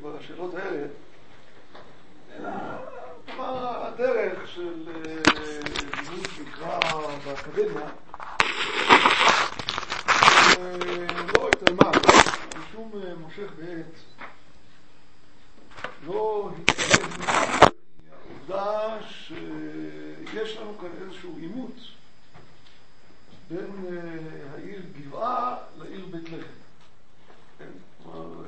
בשאלות האלה, אלא כלומר הדרך של לימוד מקרא באקדמיה לא התעלמה, משום מושך בעת לא התעלם העובדה שיש לנו כאן איזשהו עימות בין העיר גבעה לעיר בית לחם. כן, כלומר,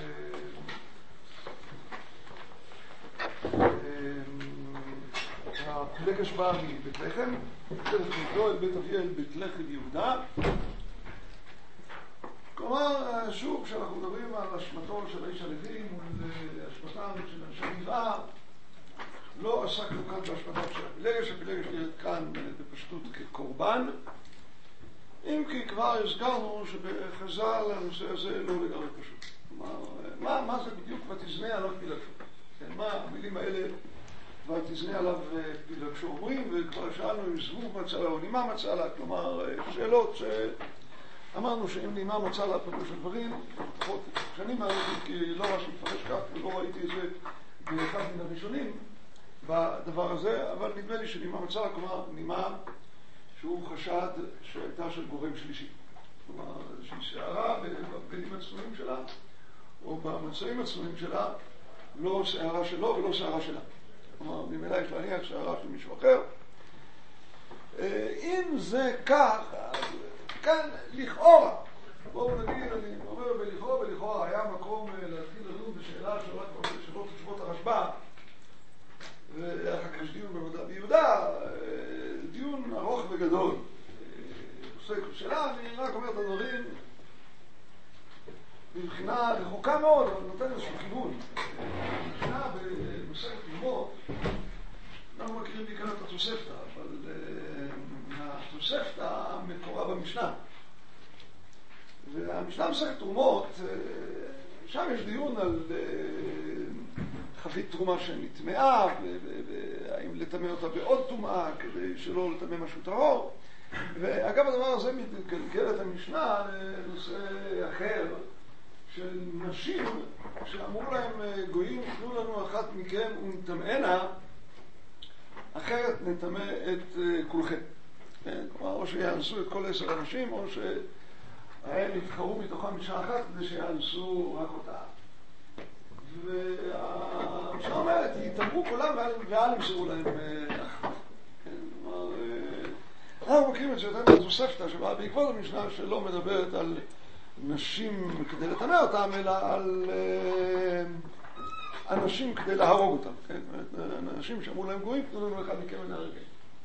הפילגש בא מבית לחם, דרך נגדו אל בית אביהו אל בית לחם יהודה. כלומר, שוב, כשאנחנו מדברים על השמתו של האיש הלוי מול השמתם של אנשי גבעה, לא עסקנו כאן בהשמתו של הפילגש. הפילגש נראית כאן בפשטות כקורבן, אם כי כבר הזכרנו שבחז"ל הנושא הזה לא לגמרי פשוט. כלומר, מה זה בדיוק ותזנה עליו פילגשו? מה המילים האלה ותזנה עליו פילגשו אומרים? וכבר שאלנו אם זבוב מצא לה או נימה מצא לה, כלומר שאלות שאמרנו שאם נימה מצא לה פירוש הדברים, לפחות שנים מעריכים, כי לא ממש מתפרש כך ולא ראיתי את זה באחד מן הראשונים בדבר הזה, אבל נדמה לי שנימה מצא לה, כלומר נימה שהוא חשד שהייתה של גורם שלישי. כלומר, איזושהי שערה בבגדים הצנועים שלה, או במצעים הצנועים שלה, לא שערה שלו ולא שערה שלה. כלומר, ממילא יש להניח שערה של מישהו אחר. אם זה כך, כאן לכאורה, בואו נגיד, אני אומר ולכאורה היה מקום להתחיל לדון בשאלה שעולה כבר בשאלות ותשובות הרשב"א, ואחר כך יש דיון במדע ביהודה, דיון ארוך וגדול. עוסק בשאלה, אני רק אומר את הדברים מבחינה רחוקה מאוד, אבל נותן איזשהו כיוון. מבחינה במסכת יומות, אנחנו מכירים בעיקר את התוספתא, אבל התוספתא מקורה במשנה. והמשנה במסכת תרומות, שם יש דיון על חבית תרומה שנטמעה, והאם לטמא אותה בעוד טומאה כדי שלא לטמא משהו טהור. ואגב הדבר הזה מתגלגל את המשנה לנושא אחר של נשים שאמרו להם גויים, תנו לנו אחת מכם ונטמאנה, אחרת נטמא את כולכם. כלומר, או שיאנסו את כל 10 אנשים, או שהם יבחרו מתוכם אישה אחת כדי שיאנסו רק אותה. והמשנה אומרת, יתאמרו כולם ואל ימסרו להם אחת. כלומר, אנחנו מכירים את זה יותר מהתוספתא שבאה בעקבות המשנה שלא מדברת על נשים כדי לטמא אותם, אלא על אנשים כדי להרוג אותם. כן? אנשים שאמרו להם גויים, תנו לנו אחד מכם ונהרגל.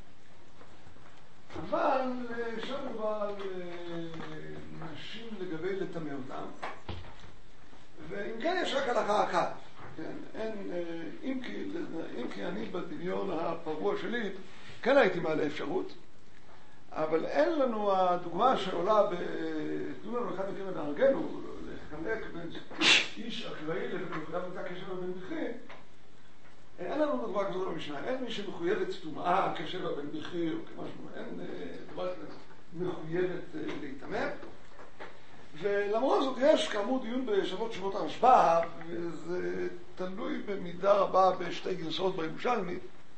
אבל שם מדובר על נשים לגבי לטמא אותם, ואם כן יש רק הלכה אחת. כן? אם כי אני בדמיון הפרוע שלי כן הייתי מעלה אפשרות, אבל אין לנו הדוגמה שעולה תנו לנו אחד מכם ונהרגל, לחלק בין איש אקראי לבנקודת נתה כשבע בן בכי. אין לנו דוגמה כזאת במשנה. אין מי שמחויבת טומאה כשבע בן בכי או כמשהו. אין דוגמה מחויבת להתאמר. ולמרות זאת יש כאמור דיון בשאלות תשובות הרשב"א, וזה תלוי במידה רבה בשתי גרסאות בירושלמי,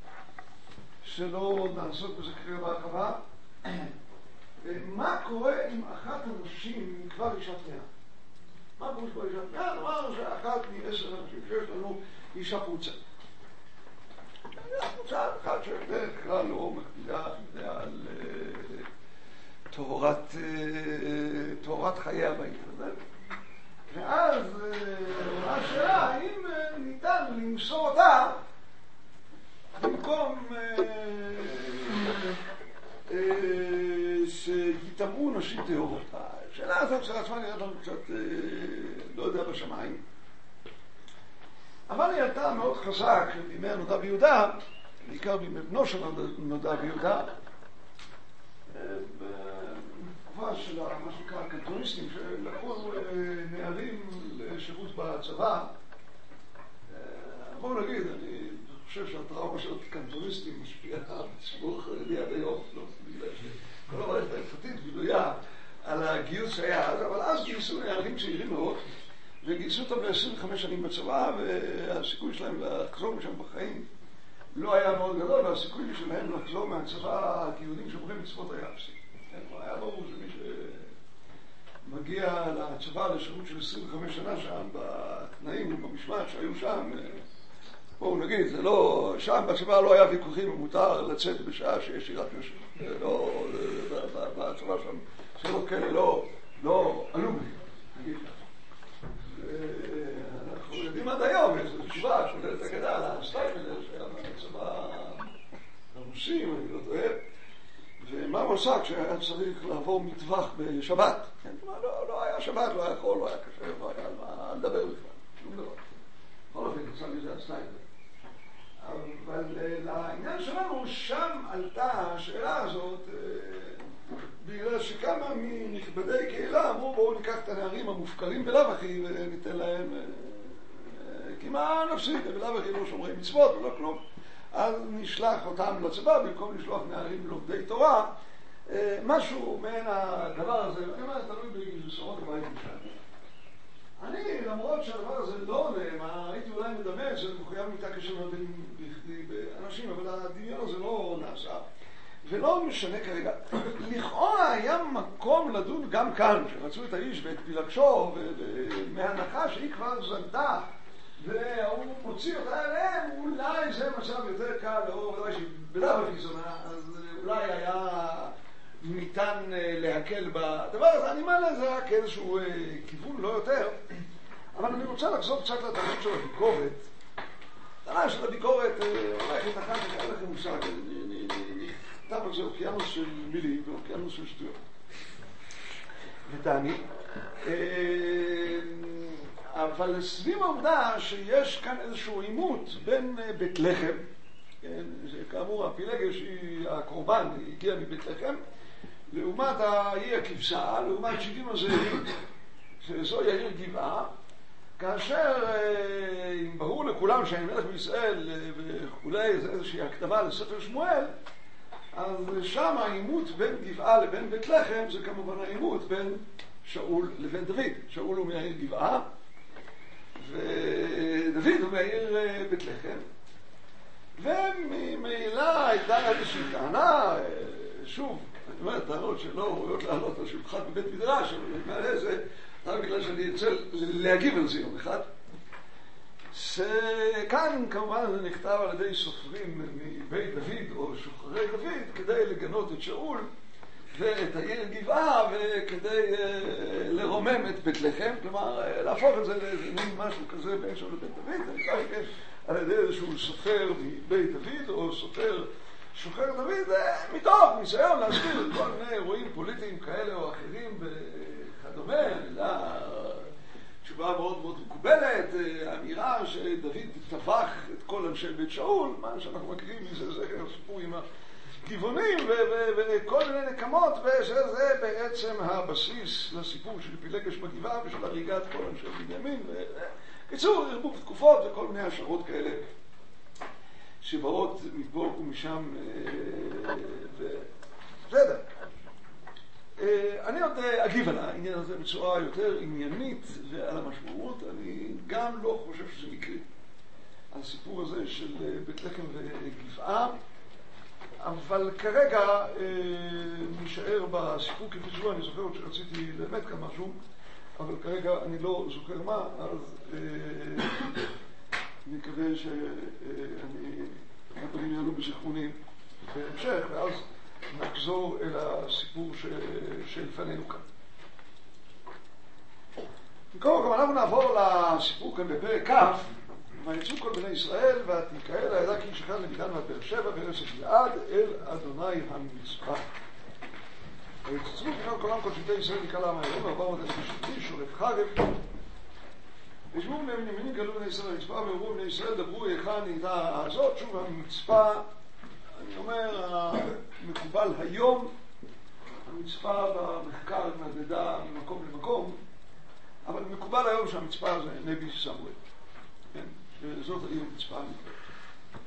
שלא נעסוק בזה כרגע בהרחבה. מה קורה אם אחת הנשים כבר אישה טמאה? מה פירוש פה אישה טמאה? נאמר שאחת מ10 אנשים שיש לנו אישה פרוצה. פרוצה אחת שבדרך כלל לא מקפידה על תורת חייה בעניין הזה. ואז השאלה, האם ניתן למסור אותה במקום שיטמאו נשים טהורות? השאלה הזאת של עצמה נראית לנו קצת לא יודע בשמיים, אבל היא הייתה מאוד חזק בימי הנודע ביהודה, בעיקר בימי בנו של הנודע ביהודה, בתקופה של מה שנקרא הקנטוניסטים שלקחו נערים לשירות בצבא. בואו נגיד, אני חושב שהטראומה של הקנטוניסטים משפיעה בציבור החרדי עד היום, לא בגלל שכל המערכת ההלכתית גילויה על הגיוס שהיה אז, אבל אז גייסו נערים צעירים מאוד וגייסו אותם ל-25 שנים בצבא, והסיכוי שלהם לחזור משם בחיים לא היה מאוד גדול, והסיכוי שלהם לחזור מהצבא כיהודים שומרים מצוות היה אפסי. היה ברור שמי שמגיע לצבא לשירות של 25 שנה שם, בתנאים ובמשמעת שהיו שם, בואו נגיד, זה לא, שם בצבא לא היה ויכוחים ומותר לצאת בשעה שיש שירת נשים. לא, בצבא שם, שאלות כאלה לא עלו לי, נגיד לך. אנחנו יודעים עד היום, יש תשובה שוללת אגדה על הסטייפלר שהיה בצבא הרוסי, אם אני לא טועה, ומה הוא עשה כשהיה צריך לעבור מטווח בשבת? לא היה שבת, לא היה חול, לא היה קשה, לא היה על מה לדבר בכלל, שום דבר. בכל אופן, עשה לי זה הסטייפלר. אבל לעניין שלנו, שם עלתה השאלה הזאת, בגלל שכמה מנכבדי קהילה אמרו בואו ניקח את הנערים המופקרים בלאו הכי וניתן להם כמעט נפסיד, בלאו הכי לא שומרי מצוות ולא כלום, אז נשלח אותם לצבא במקום לשלוח נערים לומדי תורה, משהו מעין הדבר הזה, אני אומר, תלוי בבשורות הבית משנה. אני, למרות שהדבר הזה לא עולה, הייתי אולי מדמה את זה, מחויב מיטה קשה מאוד באנשים, אבל הדמיון הזה לא נעשה. ולא משנה כרגע. לכאורה היה מקום לדון גם כאן, שרצו את האיש ואת פילגשו, ומהנחה שהיא כבר זנתה, והוא מוציא אותה אליהם, אולי זה מצב יותר קל, או אולי שבלאו הכי זונה, אז אולי היה ניתן להקל בדבר הזה. אני מעלה זה רק איזשהו כיוון, לא יותר. אבל אני רוצה לחזור קצת לתרבות של הביקורת. תראה של הביקורת, אולי חתכן, אין לכם מושג, נכתב על זה אוקיינוס של מילים ואוקיינוס של שטויות. ותעני. אבל סביב העובדה שיש כאן איזשהו עימות בין בית לחם, כאמור הפילגש היא הקורבן, היא הגיעה מבית לחם, לעומת העיר הכבשה, לעומת שבעים הזאבים, שזו העיר גבעה, כאשר אם ברור לכולם שאני מלך בישראל וכולי, זה איזושהי הקדמה לספר שמואל, אז שם העימות בין גבעה לבין בית לחם זה כמובן העימות בין שאול לבין דוד. שאול הוא מהעיר גבעה ודוד הוא מהעיר בית לחם, וממילא הייתה איזושהי טענה, שוב, אני אומר, טענות שלא ראויות לעלות על שולחן בבית מדרש, אבל אני מעלה זה רק בגלל שאני ארצה להגיב על זה יום אחד. כאן כמובן זה נכתב על ידי סופרים מבית דוד או שוחרי דוד כדי לגנות את שאול ואת העיר גבעה וכדי לרומם את בית לחם, כלומר להפוך את זה למין משהו כזה בין שאול לבית דוד, על ידי איזשהו סופר מבית דוד או סופר שוחר דוד, מתוך ניסיון להסביר את כל מיני אירועים פוליטיים כאלה או אחרים וכדומה. תשובה מאוד מאוד מקובלת, האמירה שדוד טבח את כל אנשי בית שאול, מה שאנחנו מכירים מזה, זה סיפור עם הטבעונים וכל מיני נקמות, ושזה בעצם הבסיס לסיפור של פילגש בגבעה ושל הריגת כל אנשי בנימין. קיצור, ערבוב תקופות וכל מיני השערות כאלה שבאות מפה ומשם בסדר. אני עוד אגיב על העניין הזה בצורה יותר עניינית ועל המשמעות. אני גם לא חושב שזה מקרי, הסיפור הזה של בית לחם וגבעה, אבל כרגע נשאר בסיפור כפי שהוא. אני זוכר עוד שרציתי באמת כאן משהו, אבל כרגע אני לא זוכר מה, אז אני מקווה שהדברים יעלו בזיכרונים בהמשך, ואז נחזור אל הסיפור שלפנינו כאן. במקום אנחנו נעבור לסיפור כאן בפרק כ'. ויצאו כל בני ישראל ותקרא לעדה כי איש אחד למדן ועד באר שבע וארץ גלעד אל אדוני המצפה. ויצאו כנען כל עם כל שבטי ישראל יקרא לעם הירום 400,000 איש שורף חרב. וישבו בני בנימין גלו בני ישראל המצפה ואמרו בני ישראל דברו היכן נהייתה הזאת. שוב המצפה, אני אומר, מקובל היום, המצפה במחקר נדדה ממקום למקום, אבל מקובל היום שהמצפה זה נבי סמואל. כן, שזאת העיר מצפה המקובל.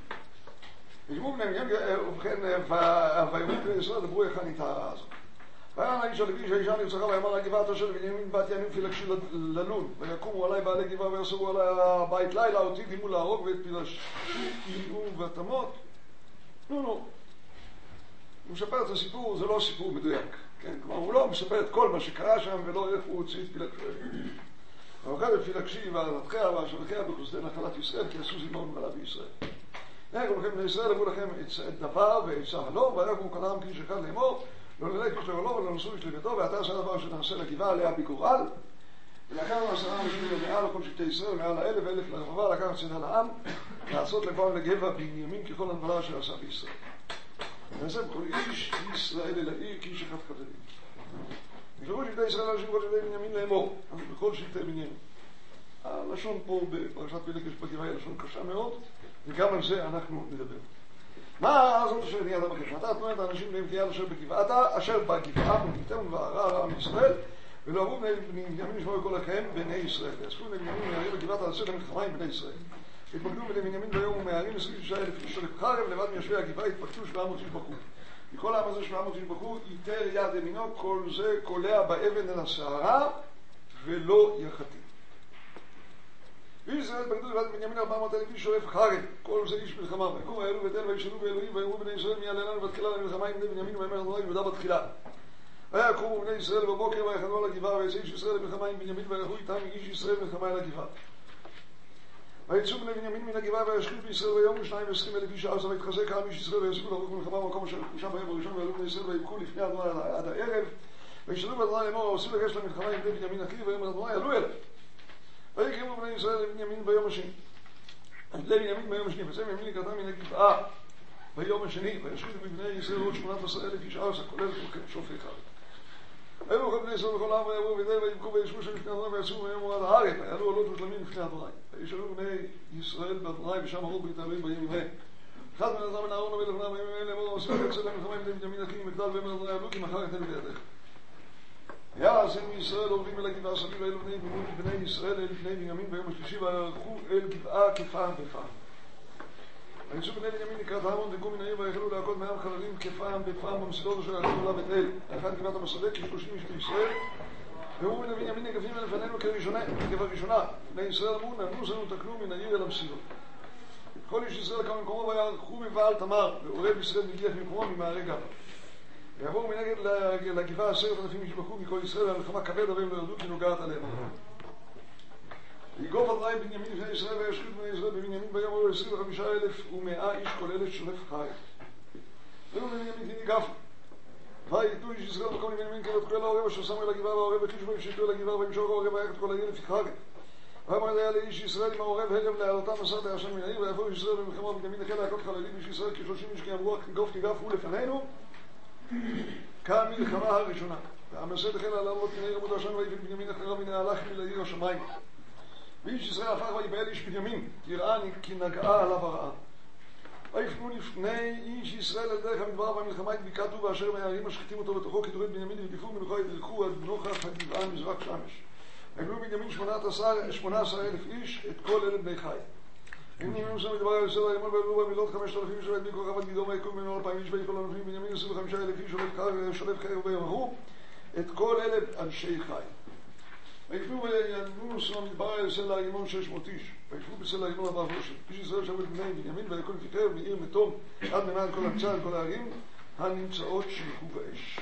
וישבו בני בנימין, ובכן, ויאמרו בני ישראל דברו היכן נהייתה הזאת. ויען האיש הלוי שהאישה נרצחה ויאמר הגבעת אשר בנימין בת ימים פילגשי ללון ויקומו עלי בעלי גבעה ויסורו עלי הבית לילה אותי דימו להרוג ואת פילגשי יהיו ותמות. הוא מספר את הסיפור, זה לא סיפור מדויק, כן? כלומר הוא לא מספר את כל מה שקרה שם ולא איך הוא הוציא את פילגשי. ואחד פילגשי ועלתכיה והשבחיה בחסדי נחלת ישראל כי עשו זימון ועלה בישראל. נהגו לכם בני ישראל, הבאו לכם את דבר ואת סהלום וירגו כולם כאיש אחד לאמור לא ללך איש לעולו ולא נשאו איש לביתו ואתה עשה דבר שנעשה לגבעה עליה בגורל ולקחנו 10 אנשים למעל לכל שבטי ישראל מעל 1,000 לרבבה לקחת צידה לעם לעשות לבן לגבע בנימין ככל הנבלה אשר עשה בישראל ונעשה בכל איש ישראל אל העיר כאיש אחד חברים וקראו שבטי ישראל אנשים בכל שבטי בנימין לאמור בכל שבטי בנימין. הלשון פה בפרשת פילגש בגבעה היא לשון קשה מאוד וגם על זה אנחנו נדבר. מה זאת אשר נהיית המקש? אתה תנועה את האנשים בהם תהיה אשר בגבעתה, אשר בגבעה מוניתם וערה עם ישראל, ולא אמרו בני בנימין נשמעו כל אחיהם בני ישראל. ויאספו בני בנימין מהרים בגבעת על הצד המלחמה עם בני ישראל. התפקדו בני בנימין ויום ומהרים 26,000 איש של חרב, לבד מיושבי הגבעה התפקדו 700 איש בחור. מכל העם הזה 700 איש בחור, יתר יד ימינו, כל זה קולע באבן אל הסערה, ולא יחטיא. וישראל בגדו לבד בנימין 400,000 איש שורף חרב, כל זה איש מלחמה. ויקום האלו ותל וישאלו באלוהים ויאמרו בני ישראל מי עלינו ותחילה למלחמה עם בני בנימין ויאמר אדוני יהודה בתחילה. ויקומו בני ישראל בבוקר ויחנו על הגבעה ויצא איש ישראל למלחמה עם בנימין וילכו איתם איש ישראל מלחמה אל הגבעה. ויצאו בני בנימין מן הגבעה וישכיבו בישראל ויאמרו 22,000 איש ארצה ויתחזק העם איש ישראל ויצאו לערוך מלחמה במקום אשר נכבוש ביום הראשון ויעלו בני ישראל ויבכו לפני אדוני עד הערב וישאלו באדוני לאמור העושים לגשת למלחמה עם בני בנימין אחיו ויאמר אדוני עלו אליו. ויקראו בני ישראל לבנימין ביום השני. לבנימין ביום השני, וזה בנימין לקראתם מן הגבעה ביום השני, וישחיתו בבני ישראל עוד 18,000 איש ארצה, כולל שופי חרב. ויבואו כל בני ישראל בכל העם ויבואו וידעו ויבכו וישבו שם לפני אדוני ויצאו ויאמרו עד הארץ, ויעלו עולות ושלמים לפני אדוני. וישאלו בני ישראל באדוני ושם אמרו ברית האלוהים בימים ההם. אחד מן אדם מן אהרון ולבניו בימים האלה אמרו עושים לצאת למלחמה עם בני בנימין אחים מגדל ואמר אדוני עלו כי מחר אתן בידיך. יעשו מישראל עוברים אל הגבעה סביב אלו בני ישראל אל בני בנימין ביום השלישי וערכו אל גבעה כפעם בפעם. ויצאו בני בנימין לקראת המון דגו מן העיר ויחלו להכות מעם חללים כפעם בפעם במסילות אשר עלו עליו את אל. אחד גבעת המסלק כ30 איש בישראל. ואמרו בני בנימין נגפים לפנינו כראשונה. בני ישראל אמרו ננוס לנו תקנו מן העיר אל המסילות. כל איש ישראל קם ממקומו ויערכו מבעל תמר ועורב ישראל מגיח ממקומו ממערי גבעה. ויבואו מנגד לגבעה 10,000 איש בחור מכל ישראל והמלחמה כבד אבל הם לא ירדו כי נוגעת עליהם. ויגוב אדוני בנימין לפני ישראל וישחית בני ישראל בבנימין ביום עלו 25,100 איש כל אלה שולף חרב. ואילו בנימין ניגפו. ויתנו איש ישראל בכל בנימין כבת כל העורב אשר שמו אל הגבעה והעורב וחישבו ושיתו אל הגבעה וימשוך העורב ויחד כל העיר לפי חרב. ואמר היה לאיש ישראל עם העורב הרב לעלותם מסע להשם מן העיר ויבואו ישראל במלחמה בנימין החל להכות חללים איש ישראל כ30 איש כי אמרו ניגפו לפנינו כמלחמה הראשונה. והמסד החל לעלות מן העיר עמוד השם ויביא בנימין אחריו מן ההלך לעיר השמיים. ואיש ישראל הפך ויבהל איש בנימין יראה כי נגעה עליו הרעה. ויפנו לפני איש ישראל על דרך המדבר והמלחמה התביקתו ואשר מהערים משחיתים אותו בתוכו כדורי בנימין ודיפו מנוחה ידרכו עד נוכח הגבעה מזרח שמש. הגלו בנימין 18,000 איש את כל אלה בני חי. בנימין שם מדבר על ישראל הימון ועלו במילות 5,000 איש והדביקו רבת גדעון ויקום ממנו 2,000 איש ויקול הנופלים בנימין 25,000 איש שולף חרב ויאמרו את כל אלה אנשי חי. ויפנו ויננו שם מדבר על ישראל הימון 600 איש ויפנו בסלע הימון 400 איש. איש ישראל שם את בני בנימין ויקום כחרב מעיר מתום עד מנהל כל המצע כל הערים הנמצאות שלחו באש.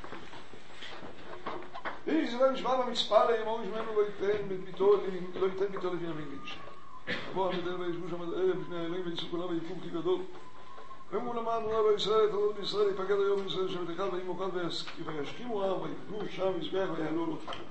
איש ישראל נשבע במצפה לאמור שמנו לא ייתן ביתו לבנימין לאיש. בוא המדל וישבו שם עד הערב לפני האלוהים ויצאו כולם ויקום כי גדול. ואמרו למען נורא בישראל את עלות בישראל יפקד היום בישראל שבט אחד ויהי מוקד וישכימו העם ויבנו שם מזבח ויעלו לו תחילה.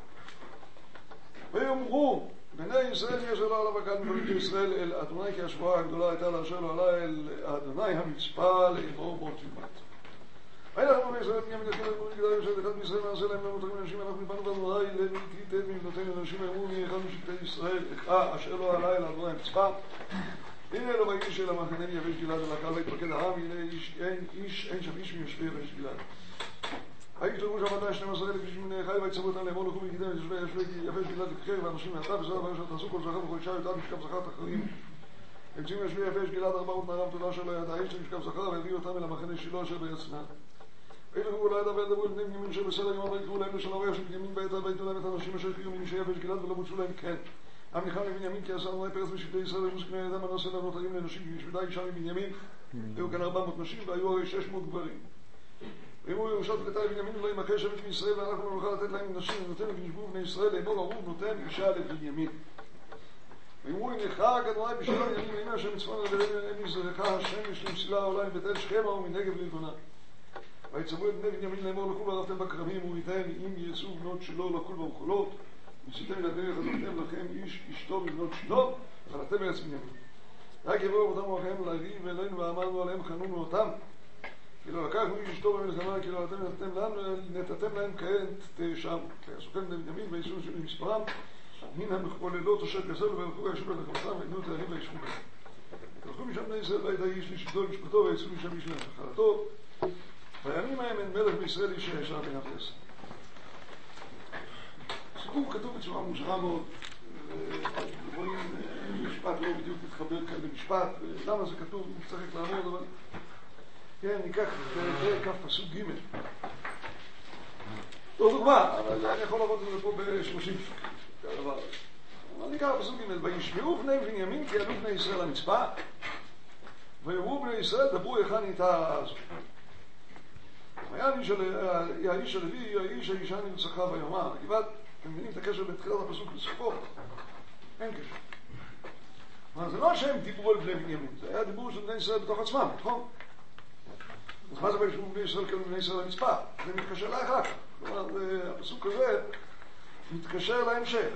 ויאמרו בני ישראל יש אלוה עליו הקד מבית ישראל אל אדוני כי השבועה הגדולה הייתה לאשר לו עלה אל אדוני המצפה לאמור בו תלמד. ואנחנו בני ישראל בנימין הכי אמרו לגדל יושב אחד מישראל נעשה להם לא מותרים אנשים אנחנו נפנו באדוני לתת מבנותינו אנשים אמרו מי אחד משבטי ישראל אשר לא עלה אל אדוני המצפה הנה אלו ויגיש אל המחנה יבש גלעד אל הקהל ויתפקד העם הנה אין שם איש מיושבי יבש גלעד. האיש תראו שם 12,000 איש מבני חי ויצבו אותם לאמור לכו מגידם יבש גלעד לקחר ואנשים מעתה וזה דבר אשר תעשו כל זכר וכל אישה יודעת משכב זכר תחרים. יוצאים יושבי יבש גלעד 400 נערם תודה שלא ידע איש למשכב זכר והביאו אותם אל המחנה שילה אשר ביצנן. וילכו לא ידע וידברו לבני בנימין שבסדר יום ויקראו להם לשון הרעב של בנימין בעת ויתנו להם את האנשים אשר חיו מנשי יבש גלעד ולא בוצעו להם כן. המלחם לבנימין כי עשה אדוני פרץ בשבטי ישראל ומוסקני ידם הנושא לנותרים לנשים שנשמדה אישה מבנימין היו כאן 400 נשים והיו הרי 600 גברים. ואמרו ירושת פלטה לבנימין ולא ימחה שבט מישראל ואנחנו נוכל לתת להם נשים ונותן ונשבו בני ישראל לאמור ארור נותן אישה לבנימין. ואמרו אם נחרג אדוני בשביל בנימין ואימא אשר מצפון לבנימין מזרחה השמש למסילה העולה מבית שכמה ומנגב ללבונה. ויצוו את בני בנימין לאמור לכו וערפתם בכרמים וריתן אם יצאו בנות שלו לכול במחולות וציתם לדרך חזרתם לכם איש אשתו מבנות שלו וחלתם ארץ בנימין. רק יבואו אותם ואחיהם לריב אלינו ואמרנו עליהם חנונו אותם כי לא לקחנו איש אשתו במלחמה כי לא נתתם להם כעת שם. ויסוכם בני בנימין ויצאו של מספרם מן המחוללות אשר גזלו והלכו וישבו לחמתם ויתנו את הערים וישבו בהם. הלכו משם בני ישראל והיה איש לשבטו למשפטו ויצאו משם איש לנחלתו. בימים ההם אין מלך בישראל איש הישר בן אפס. סיפור כתוב בצורה מוזרה מאוד. רואים משפט לא בדיוק מתחבר כאן למשפט. למה זה כתוב? צריך לעמוד, אבל כן, ניקח כף פסוק ג' לא דוגמה, אבל אני יכול לעבוד את זה פה ב-30 דבר. אבל ניקח פסוק ג' וישמעו בני בנימין כי עלו בני ישראל למצפה ויאמרו בני ישראל דברו היכן איתה הזאת. היה האיש הלוי, האישה נרצחה ויאמר. גבעת, אתם מבינים את הקשר בין תחילת הפסוק לסופו? אין קשר. זה לא שהם דיברו על בני בנימין, זה היה דיבור של בני ישראל בתוך עצמם, נכון? אז מה זה בישבו בני ישראל כאלו בני ישראל למצפה? זה מתקשר לאחר כך. כלומר, הפסוק הזה מתקשר להמשך.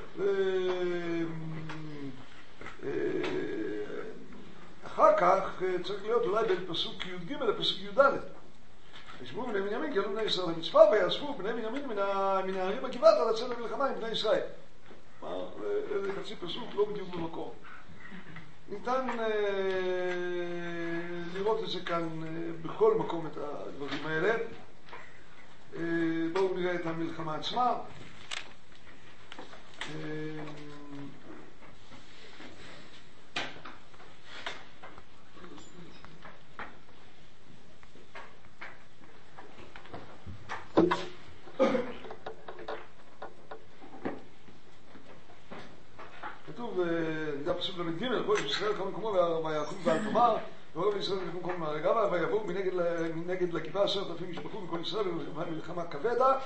אחר כך צריך להיות אולי בין פסוק י"ג לפסוק י"ד. ישבו בני בנימין כי עלו בני ישראל למצפה ויאספו בני בנימין מן הערים הגבעת לצאת למלחמה עם בני ישראל. זה חצי פסוק לא בדיוק במקום. ניתן לראות את זה כאן בכל מקום את הדברים האלה. בואו נראה את המלחמה עצמה. כתוב, זה הפסוק למד ג' כל ישראל קום מקומו ויקום ועל תאמר ורוב ישראל יקום מקום מהרגבה ויבואו מנגד לגבעה 10,000 משפחו מכל ישראל במלחמה כבדה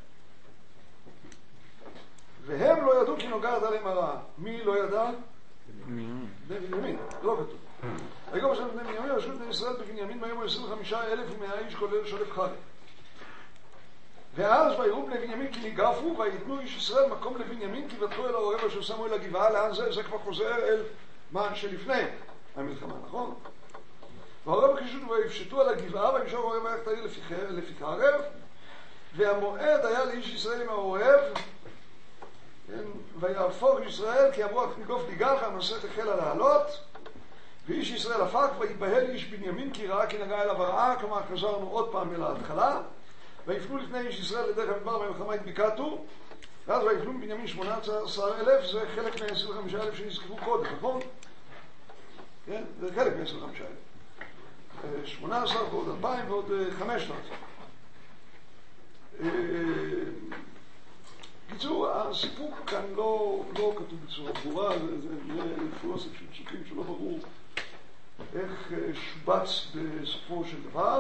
והם לא ידעו כי נוגעת עליהם הרעה. מי לא ידע? בני בנימין, לא כתוב. ויגום השם בני בנימין ושוב בני ישראל בבנימין ויאמרו 25,100 איש כולל שולף חלק. ואז ויראו בני בנימין כי ניגפו ויתנו איש ישראל מקום לבנימין כי בטחו אל העורב אשר שמו אל הגבעה. לאן זה? זה כבר חוזר אל מה שלפני המלחמה, נכון? והעורב הקישוט ויפשטו על הגבעה וימשור העורב ויחת העיר לפי הערב והמועד היה לאיש ישראל עם העורב ויהפוך ישראל כי אמרו נגוף ניגח המסך החלה לעלות ואיש ישראל הפך ויבהל איש בנימין כי ראה כי נגע אליו הרעה. כלומר חזרנו עוד פעם אל ההתחלה ויפנו לפני איש ישראל לדרך המדבר במלחמה התביקתו ואז ויפנו בנימין 18,000. זה חלק מה-25,000 שנזכרו קודם, נכון? כן? זה חלק מה-25,000. 18 ועוד 2,000 ועוד 5,000. בקיצור, הסיפור כאן לא כתוב בצורה ברורה. זה פילוסוף של פסוקים שלא ברור איך שובץ בסופו של דבר.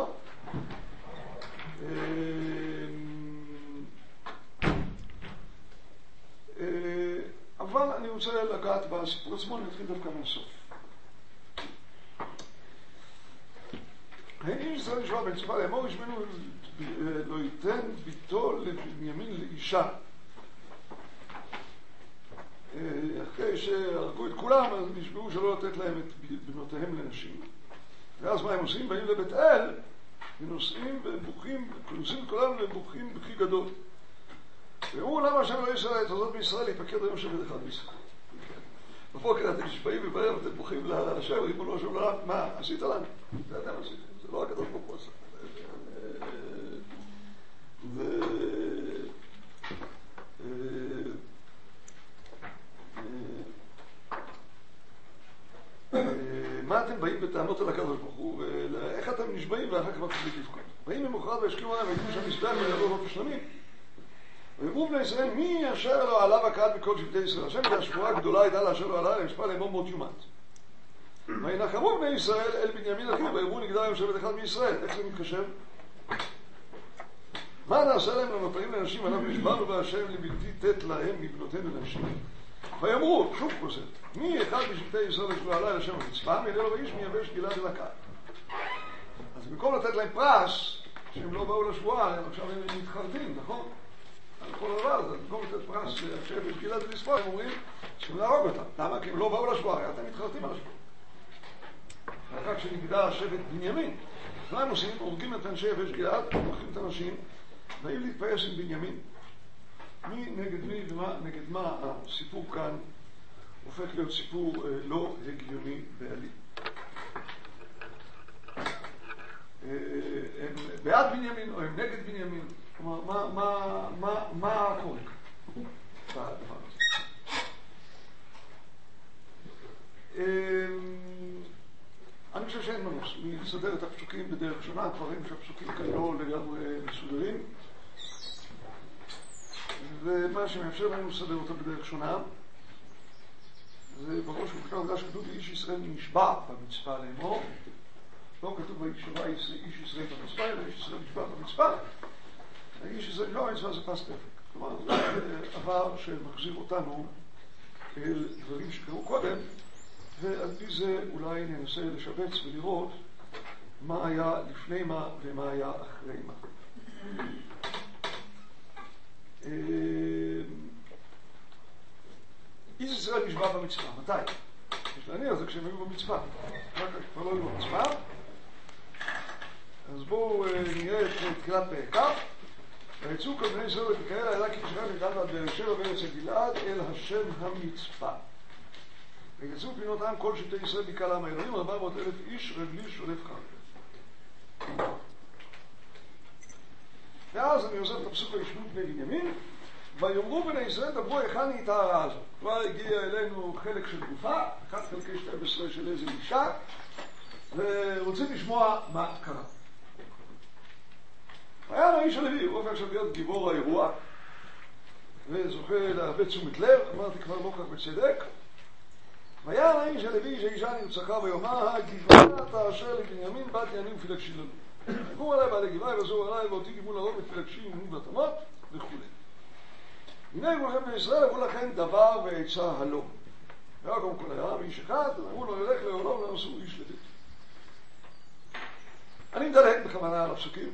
אבל אני רוצה לגעת בסיפור עצמו. אני אתחיל דווקא מהסוף. איש ישראל ישבע בן צבא לאמור ישמנו לא ייתן ביתו לבנימין לאישה. אחרי שהרגו את כולם אז נשבעו שלא לתת להם את בנותיהם לנשים. ואז מה הם עושים? באים לבית אל ונוסעים ובוכים, כנסים את כולם ובוכים בכי גדול. ואמרו למה השם לא יעשה את הזאת בישראל להיפקד היום שבט אחד בישראל. בבוקר אתם נשבעים ובערב אתם בוכים להשם ריבונו של עולם, מה עשית לנו? זה אתם עשיתם, זה לא הקדוש ברוך הוא עשה. מה אתם באים בטענות על הקדוש ברוך הוא, ואיך אתם נשבעים ואחר כך מתחילים לבכות? באים ממוחרת וישכימו עליהם ויגידו שהמזבח ויעבור לא תשלמים. ויאמרו בני ישראל, מי אשר לא עליו הקהל מכל שבטי ישראל? השם כי השבועה הגדולה הייתה לאשר לא עליו, ישפע לאמור מות יומת. וינחמו בני ישראל אל בנימין אחיו, ויאמרו נגדל היום שבט אחד מישראל. איך זה מתקשר? מה נעשה להם למפעים לאנשים עליו נשבענו בהשם לבלתי תת להם מבנותינו לנשים? ויאמרו, שוב חוזר, מי אחד בשבטי ישראל ישבו עלי לשם המצווה, מי אלו ואיש מייבש גלעד אל הקהל. אז במקום לתת להם פרס, שהם לא באו לשבועה, עכשיו הם מתחרטים, נכון? על כל דבר הזה, במקום לתת פרס שיבש גלעד אל לספור, הם אומרים שהם להרוג אותם. למה? כי הם לא באו לשבועה, אתם מתחרטים על השבועה. אחר כשנגדע שבט בנימין, מה הם עושים? הורגים את אנשי יבש גלעד, לוקחים את האנשים, באים להתפייס עם בנימין. מי נגד מי ומה נגד מה? הסיפור כאן הופך להיות סיפור לא הגיוני בעליל. הם בעד בנימין או הם נגד בנימין? כלומר, מה קורה כאן? בדבר הזה. אני חושב שאין מנוס לסדר את הפסוקים בדרך שונה, דברים שהפסוקים כאן לא לגמרי מסודרים, ומה שמאפשר לנו לסדר אותם בדרך שונה זה בראש ובכלל שכתוב איש ישראל נשבע במצווה לאמור, לא כתוב בישבע איש ישראל במצווה, אלא איש ישראל נשבע במצווה. האיש ישראל לא המצווה זה פס דפק, כלומר זה עבר שמחזיר אותנו אל דברים שקראו קודם, ועל פי זה אולי ננסה לשבץ ולראות מה היה לפני מה ומה היה אחרי מה. איש ישראל נשבע במצווה, מתי? יש להניח זה כשהם היו במצווה, רק כבר לא היו במצווה. אז בואו נראה את תחילת פרק. ויצאו כל בני ישראל ותקהל העדה כי תשכח מגדל עד באר שבע בארץ גלעד אל השם המצווה. ויצאו פנינות העם כל שבטי ישראל בקהל העם האלוהים 400,000 איש רגלי שולף חרב. ואז אני עוזב את הפסוק וישמעו בני בנימין, ויאמרו בני ישראל דברו היכן היא את ההרעה הזאת. כבר הגיע אלינו חלק של גופה, 1/12 של איזה אישה, ורוצים לשמוע מה קרה. היה האיש הלוי, הוא הופך עכשיו להיות גיבור האירוע, וזוכה להרבה תשומת לב, אמרתי כבר לא כך בצדק. והיה האיש הלוי שאישה נרצחה ויאמר, הגבעת אשר לבנימין בת ימים מפלג שילנו. יקום עליי בעלי גבעי וזור עליי ואותי גיבו להרוג מפלג שילנו בתמות וכו'. הנה כולכם בני ישראל אמרו לכם דבר ועצה הלום. והיה גם כל העם איש אחד, אמרו לו ילך לעולם ונעשו איש לבית. אני מדלג בכוונה על הפסוקים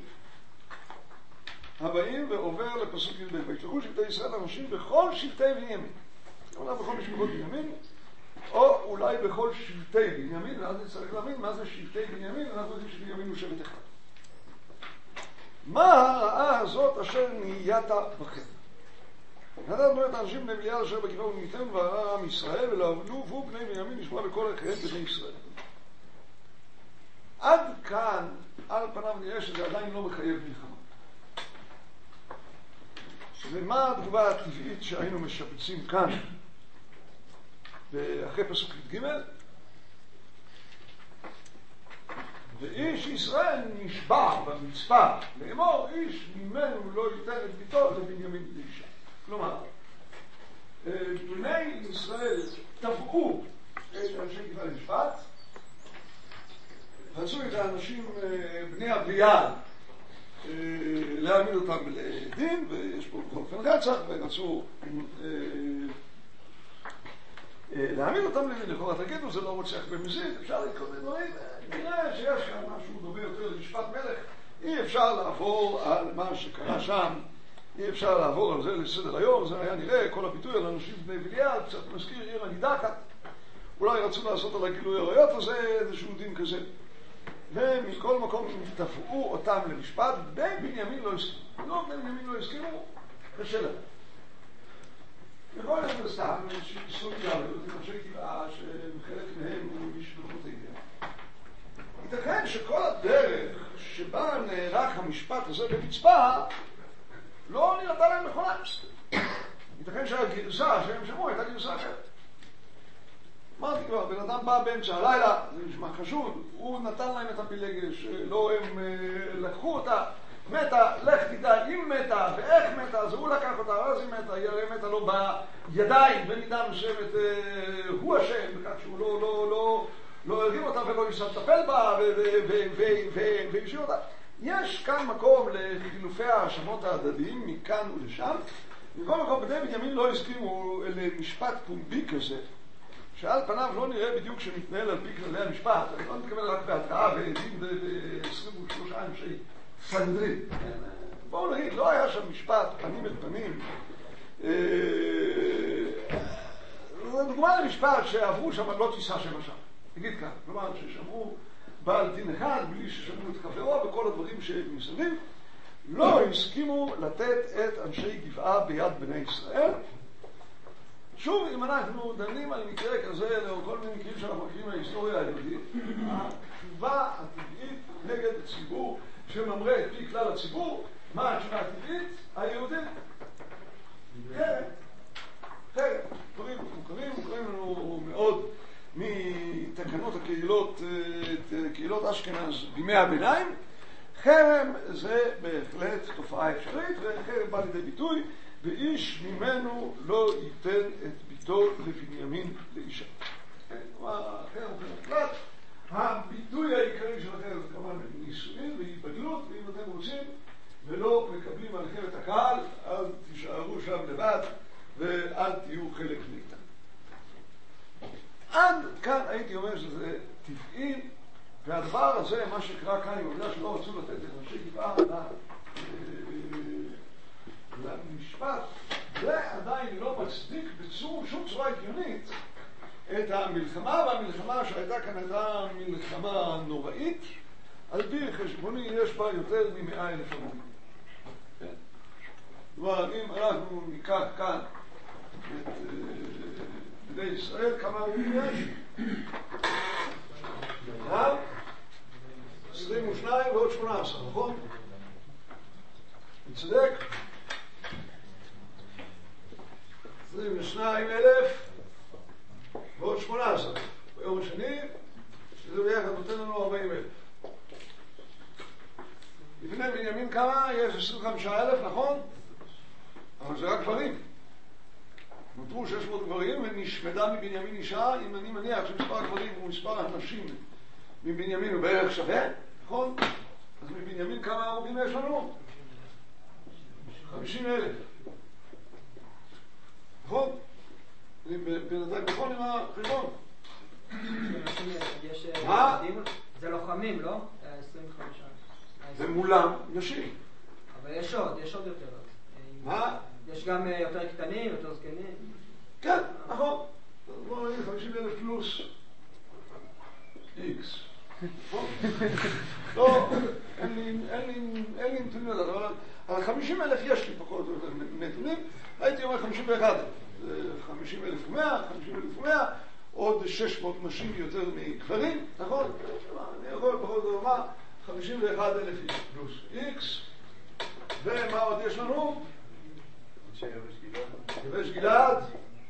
הבאים ועובר לפסוק י"ב. וישלחו שבטי ישראל אנשים בכל שבטי בנימין. אולי בכל משפחות בנימין, או אולי בכל שבטי בנימין, ואז נצטרך להבין מה זה שבטי בנימין, ואנחנו יודעים שבנימין הוא שבט אחד. מה הרעה הזאת אשר נהיית בכם? נתנו את האנשים בני בליעל אשר בגבעה וניתן והרע עם ישראל ולהבלו בני בנימין לשמוע בכל אחיהם בני ישראל. עד כאן על פניו נראה שזה עדיין לא מחייב מלחמה. ומה התגובה הטבעית שהיינו משבצים כאן אחרי פסוק י"ג? ואיש ישראל נשבע במצווה לאמור איש ממנו לא ייתן את ביתו לבנימין לאישה. כלומר, בני ישראל תבעו את אנשי גבעה למשפט, רצו את האנשים בני הבליעל להעמיד אותם לדין, ויש פה בכל אופן רצח, ורצו להעמיד אותם לדין. לכאורה תגידו, זה לא רוצח במזיד, אפשר להתקודם דברים, נראה שיש כאן משהו דומה יותר למשפט מלך, אי אפשר לעבור על מה שקרה שם, אי אפשר לעבור על זה לסדר היום, זה היה נראה, כל הביטוי על אנשים בני בליעל, קצת מזכיר עיר הנידחת, אולי רצו לעשות על הגילוי עריות הזה איזשהו דין כזה. ומכל מקום תפעו אותם למשפט, בני בנימין לא הסכימו. לא, בני בנימין לא הסכימו, קשה להם. יכול להיות בסתם איזושהי סולידריות, אנשי גבעה שחלק מהם הוא משפחות העניין. ייתכן שכל הדרך שבה נערך המשפט הזה במצווה לא נראתה להם נכונה. ייתכן שהגרסה שהם שמעו הייתה גרסה אחרת. אמרתי כבר, בן אדם בא באמצע הלילה, זה נשמע חשוד, הוא נתן להם את הפילגש, לא הם לקחו אותה, מתה, לך תדע אם מתה ואיך מתה, אז הוא לקח אותה, אז היא מתה, היא הרי מתה לו בידיים, במידה מסוימת הוא אשם, בכך שהוא לא הרים אותה ולא ניסה לטפל בה והשאיר אותה. יש כאן מקום לחילופי ההאשמות ההדדיים מכאן ולשם. מכל מקום, בני בנימין לא הסכימו למשפט פומבי כזה, שעל פניו לא נראה בדיוק שמתנהל על פי כללי המשפט. אני לא מתכוון רק בהתראה ועדים ב-23 אנשי סנהדרין. בואו נגיד, לא היה שם משפט פנים אל פנים. זו דוגמה למשפט שעברו שם לא תישא שם השם. נגיד כאן, כלומר ששמעו בעל דין אחד בלי ששמעו את חברו וכל הדברים שמסביב, לא הסכימו לתת את אנשי גבעה ביד בני ישראל. שוב, אם אנחנו דנים על מקרה כזה, או כל מיני מקרים שאנחנו מכירים מההיסטוריה היהודית, התשובה הטבעית נגד הציבור שממרה את פי כלל הציבור, מה התשובה הטבעית? היהודים. חרם. דברים מוכרים לנו מאוד מתקנות קהילות אשכנז בימי הביניים. חרם זה בהחלט תופעה אפשרית, וחרם בא לידי ביטוי, ואיש ממנו לא ייתן את ביתו לבנימין לאישה. חרם חרם. הביטוי העיקרי של החרם זה כמובן נישואין והתבגלות, ואם אתם רוצים ולא מקבלים עליכם את הקהל, אז תישארו שם לבד ואל תהיו חלק מאיתם. עד כאן הייתי אומר שזה טבעי, והדבר הזה, מה שקרה כאן, עם העובדה שלא רצו לתת את אנשי גבעה למשפט, זה עדיין לא מצדיק בשום צורה הגיונית את המלחמה, והמלחמה שהייתה כאן הייתה מלחמה נוראית. על פי חשבוני יש בה יותר מ100,000 הרוגים. כלומר, אם אנחנו ניקח כאן את בני ישראל, כמה הרוגים יש? 22 ועוד 18, נכון? אני צודק? 22,000 ועוד 18. ביום השני, שזה ביחד נותן לנו 40,000. לפני בנימין כמה? יש 25,000, נכון? אבל זה רק גברים. נותרו 600 גברים ונשמדה מבנימין אישה. אם אני מניח שמספר הגברים ומספר הנשים מבנימין הוא בערך שווה, נכון? אז מבנימין כמה הרוגים יש לנו? 50,000. נכון? בינתיים נכון עם החשבון. זה לוחמים, לא? 25. ומולם נשים. אבל יש עוד יותר. מה? יש גם יותר קטנים, יותר זקנים. כן, נכון. בואו נגיד 50,000 פלוס X. לא, אין לי נתונים לדעת, אבל על 50,000 יש לי פחות או יותר נתונים. הייתי אומר 51,000. 50,100, 50,100, עוד 600 נשים יותר מגברים, נכון? אני יכול פחות או לומר 51,000 פלוס X. ומה עוד יש לנו? יבש גלעד.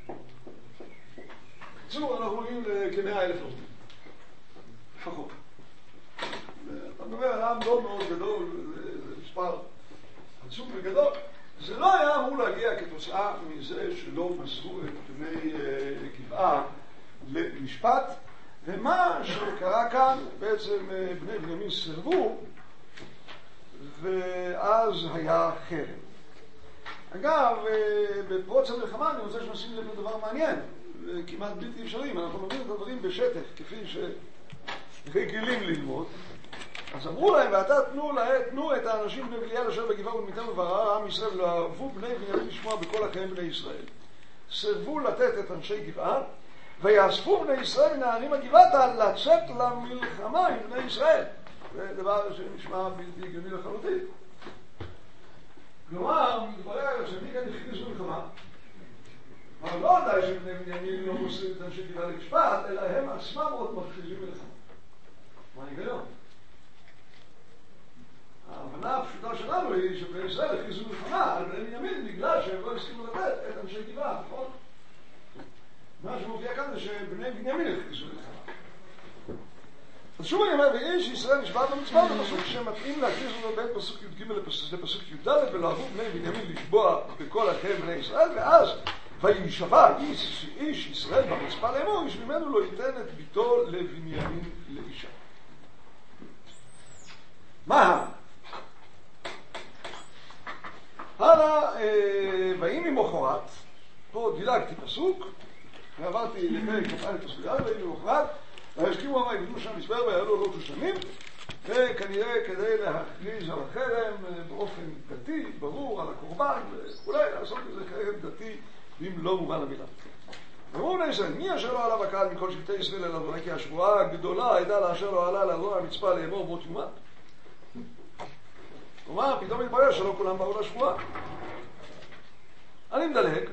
בקיצור, אנחנו מגיעים לכ100,000 עובדים. לפחות. אתה מדבר על עם מאוד מאוד גדול, זה מספר עצום וגדול. זה לא היה אמור להגיע כתוצאה מזה שלא מסרו את בני גבעה למשפט, ומה שקרה כאן, בעצם בני בנימין סרבו, ואז היה חרם. אגב, בפרוץ המלחמה אני רוצה שנשים לב לדבר מעניין, וכמעט בלתי אפשרי. אנחנו לומדים את הדברים בשטח, כפי שרגילים ללמוד. אז אמרו להם, ואתה תנו את האנשים בני בליעל אשר בגבעה ולמיתם וברער עם ישראל, ולאהבו בני בנימין לשמוע בכל אחיהם בני ישראל. סרבו לתת את אנשי גבעה, ויאספו בני ישראל נערים הגבעתה לצאת למלחמה עם בני ישראל. זה דבר שנשמע בלתי הגיוני לחלוטין. כלומר, מתברר שמכאן הכניסו מלחמה, אבל לא די שבני בנימין לא מוסרים את אנשי גבעה למשפט, אלא הם עצמם עוד מכריזים מלחמה. מה ההיגיון? ההבנה הפשוטה שלנו היא שבני ישראל הכניסו מלחמה על בני בנימין בגלל שהם לא הסכימו לתת את אנשי גבעה, נכון? מה שמופיע כאן זה שבני בנימין הכניסו למלחמה. אז שוב אני אומר, ויש ישראל נשבע במצווה בפסוק שמתאים להכניס אותו בין פסוק י"ג לפסוק י"ד ולאהבו בני בנימין לשבוע בכל אחיהם בני ישראל, ואז וישבע איש ישראל במצווה לאמור, איש ממנו לא ייתן את ביתו לבנימין לאישה. מה? הלאה, באים ממחרת, פה דילגתי פסוק, ועברתי לפרק כ"א פסוק א', באים ממחרת, והשכימו המה יגדו שם מספר והיה לו לא תושנים, וכנראה כדי להכריז על החרם באופן דתי, ברור, על הקורבן וכולי, לעשות את זה חרם דתי במלוא מובן המילה. ואמרו בני ישראל, מי אשר לא עלה בקהל מכל שבטי ישראל אל אדוני, כי השבועה הגדולה הייתה לאשר לא עלה לאדוני המצפה לאמור מות יומת. כלומר, פתאום מתברר שלא כולם באו לשבועה. אני מדלג.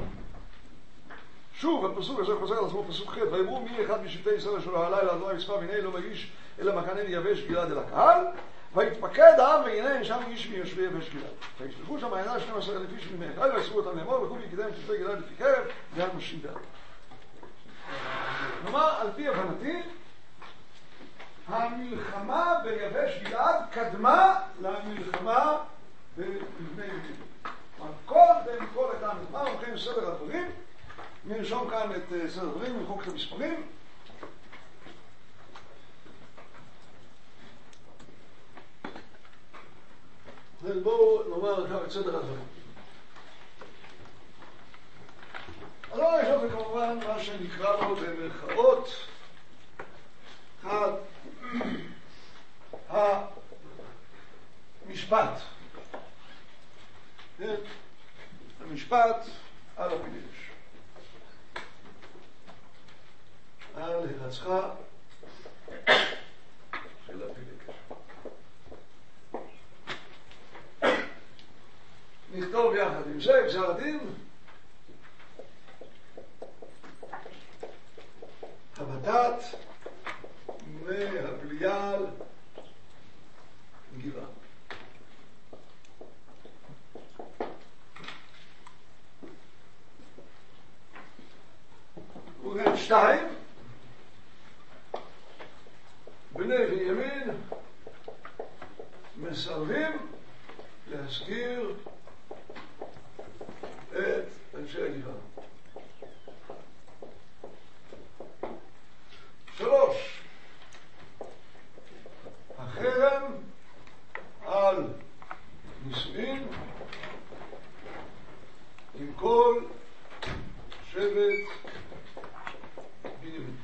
שוב, הפסוק הזה חוזר על עצמו פסוק ח' ויאמרו מי אחד משבטי ישראל אשר לא עלה אל אדוני המצפה והנה לא באיש אלא מחנה יבש גלעד אל הקהל, ויתפקד העם והנה אין שם איש מיושבי יבש גלעד. וישלחו שם העינה 12,000 איש ממאחד ויסרו אותם לאמור וכו ויקדם את שבטי גלעד לפי קרב ועל נשים דעת. כלומר, על פי הבנתי, המלחמה ביבש גלעד קדמה למלחמה בבני בנימין. קודם כל הייתה המלחמה, הולכים סדר הדברים, נרשום כאן את סדר הדברים, נמחוק את המספרים. ובואו נאמר עכשיו את סדר הדברים. הדבר הראשון זה כמובן מה שנקרא לו במרכאות המשפט. המשפט על הפילגש. על הרצחה של הפילגש. נכתוב יחד עם זה גזר הדין. הבטת מהבליעל גבעה. ובכן 2 בני בנימין מסרבים להזכיר את אנשי הגבעה. 3 החרם על נישואין עם כל שבט בנימין.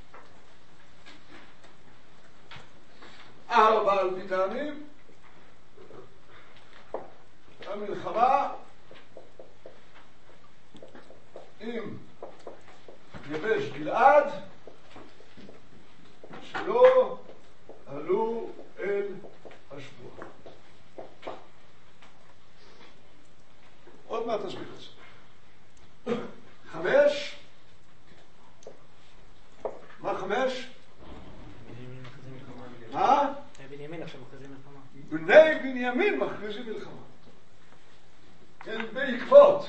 4 על פי טעמים המלחמה עם יבש גלעד שלא עלו אל השבועה. עוד מעט תסביר את זה. 5 מה 5? מה? בנימין עכשיו מכריזים מלחמה. בני בנימין מכריזים מלחמה. כן, בעקבות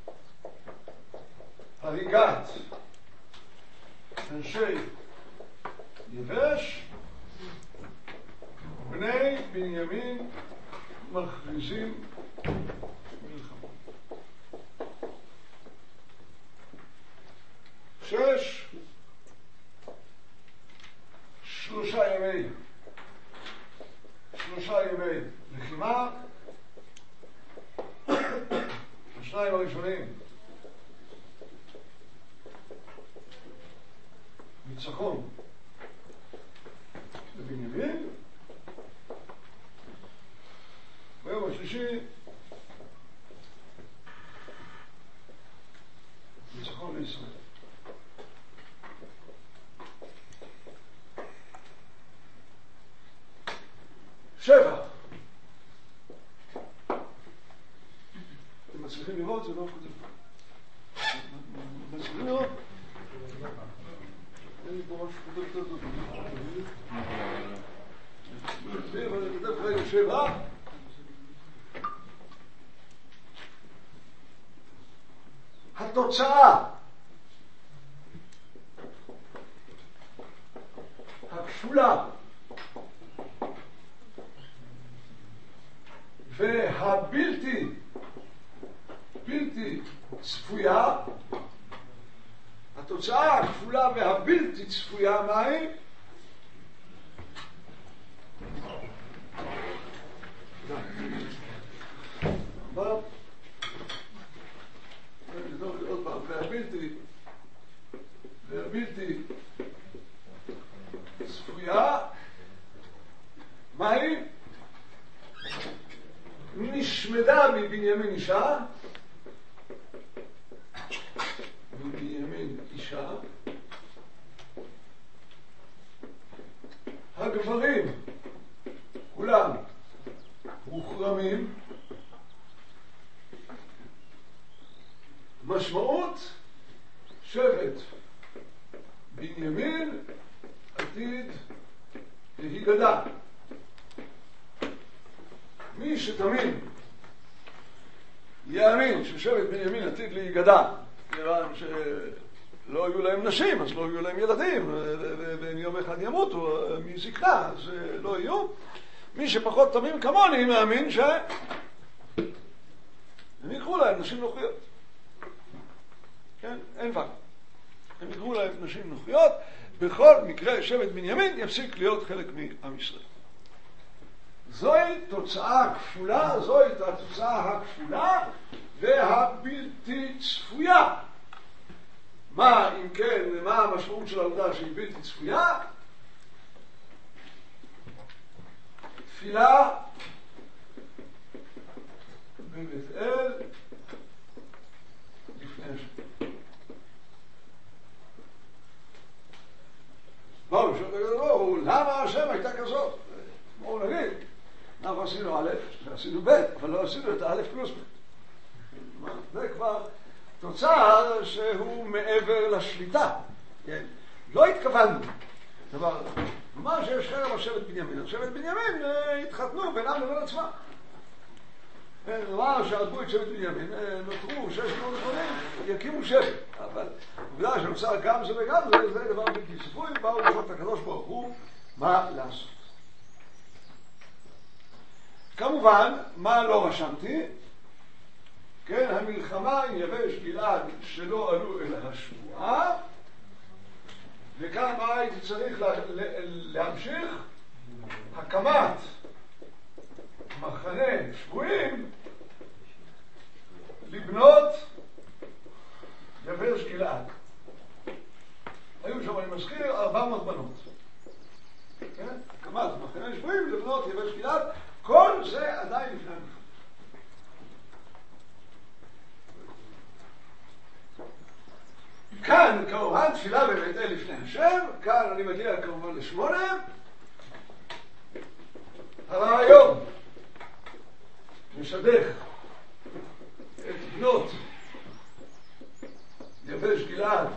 הריגת אנשי יבש, בני בנימין מכריזים מלחמה. 6 3 ימי לחימה. 2 הראשונים ניצחון לבנימין, ביום השלישי ניצחון לישראל. שבע. אתם מצליחים לראות? זה לא כותב. מצליחים לראות? אין לי פה משהו כותב יותר טוב. אני כותב רגע 7. התוצאה הכפולה והבלתי צפויה, התוצאה הכפולה והבלתי צפויה מהי? עוד פעם, והבלתי צפויה מהי? נשמדה מבנימין אישה, הגברים כולם מוחרמים, משמעות שבט בנימין עתיד להיגדע. מי שתמיד יאמין ששבט בנימין עתיד להיגדע, כיוון שלא יהיו להם נשים, אז לא יהיו להם ילדים, והם יום אחד ימותו מזקנה, אז לא יהיו. מי שפחות תמים כמוני מאמין שהם יקראו להם נשים נוחיות. כן? אין פעם. הם יקראו להם נשים נוחיות. בכל מקרה שבט בנימין יפסיק להיות חלק מעם ישראל. זוהי תוצאה כפולה, זוהי התוצאה הכפולה והבלתי צפויה. מה אם כן, מה המשמעות של העובדה שהיא בלתי צפויה? תפילה בבית אל לפני השם. בואו, למה השם הייתה כזאת? בואו נגיד, אנחנו עשינו א', עשינו ב', אבל לא עשינו את א' פלוס ב'. זה כבר תוצאה שהוא מעבר לשליטה. כן? לא התכוונו. דבר, מה שיש חרם על שבט בנימין. שבט בנימין התחתנו בינם לבין עצמם. מה שעזבו את שבט בנימין, נותרו 600 נכונים, יקימו שבט. אבל עובדה שנוצר גם זה וגם זה דבר בלתי צפוי, באו לשאול את הקדוש ברוך הוא מה לעשות. כמובן, מה לא רשמתי? כן, המלחמה עם יבש גלעד שלא עלו אל השבועה, וכאן מה הייתי צריך להמשיך? הקמת מחנה שבויים לבנות יבש גלעד. היו שם, אני מזכיר, 400 בנות. כן? הקמת מחנה שבויים לבנות יבש גלעד, כל זה עדיין לפני המלחמה. כאן כמובן תפילה בבית אל לפני השם, כאן אני מגיע כמובן ל8. הרעיון לשדך את בנות יבש גלעד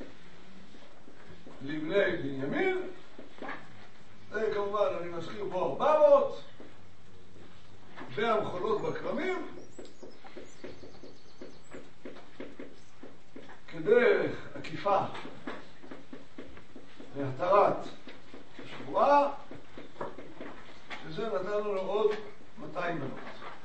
לבני בנימין, זה כמובן אני מזכיר פה 400 והמחולות בכרמים כדרך עקיפה להתרת השבועה, וזה נתן לנו עוד 200 בנות.